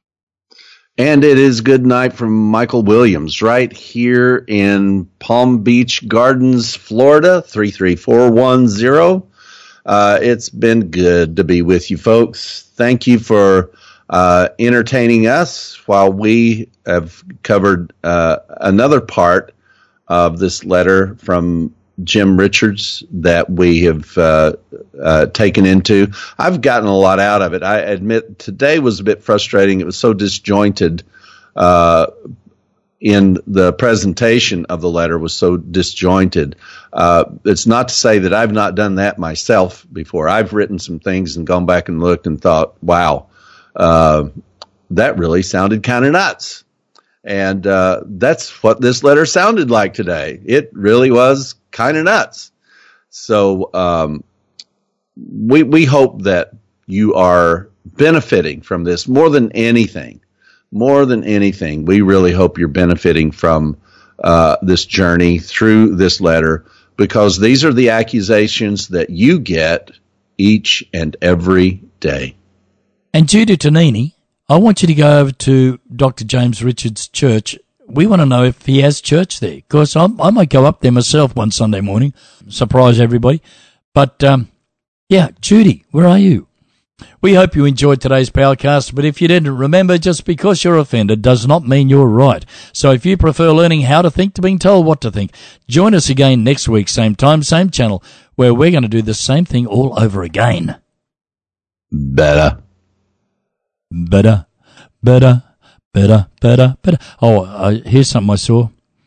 And it is good night from Michael Williams right here in Palm Beach Gardens, Florida, three three four one zero. Uh, it's been good to be with you folks. Thank you for uh, entertaining us while we have covered uh, another part of this letter from Jim Richards that we have uh, uh, taken into. I've gotten a lot out of it. I admit today was a bit frustrating. It was so disjointed uh, in the presentation of the letter was so disjointed. Uh, it's not to say that I've not done that myself before. I've written some things and gone back and looked and thought, wow, uh, that really sounded kind of nuts. And uh, that's what this letter sounded like today. It really was kind of nuts. So um, we we hope that you are benefiting from this more than anything. More than anything, we really hope you're benefiting from uh, this journey through this letter, because these are the accusations that you get each and every day. And Judy Tonini, I want you to go over to Doctor James Richards' church. We want to know if he has church there, because I might go up there myself one Sunday morning, surprise everybody. But, um, yeah, Judy, where are you? We hope you enjoyed today's Powercast, but if you didn't, remember, just because you're offended does not mean you're right. So if you prefer learning how to think to being told what to think, join us again next week, same time, same channel, where we're going to do the same thing all over again. Better. Better, better, better, better, better. Oh, uh, here's something I saw.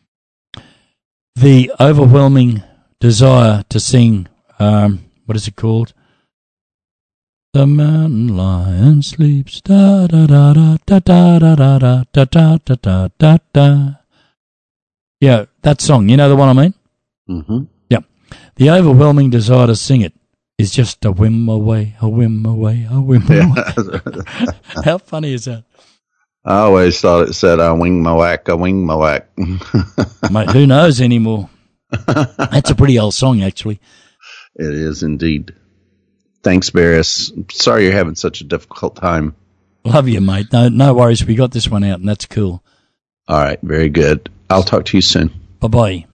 The overwhelming desire to sing, um, what is it called? The mountain lion sleeps, da da da da da da da da da da da da da da. Yeah, that song. You know the one I mean? Mm-hmm. Yeah. The overwhelming desire to sing it is just a whim away, a whim away, a whim Yeah. away. How funny is that? I always thought it said, I wing my whack, I wing my whack. Mate, who knows anymore? That's a pretty old song, actually. It is indeed. Thanks, Barris. Sorry you're having such a difficult time. Love you, mate. No, no worries. We got this one out, and that's cool. All right, very good. I'll talk to you soon. Bye-bye.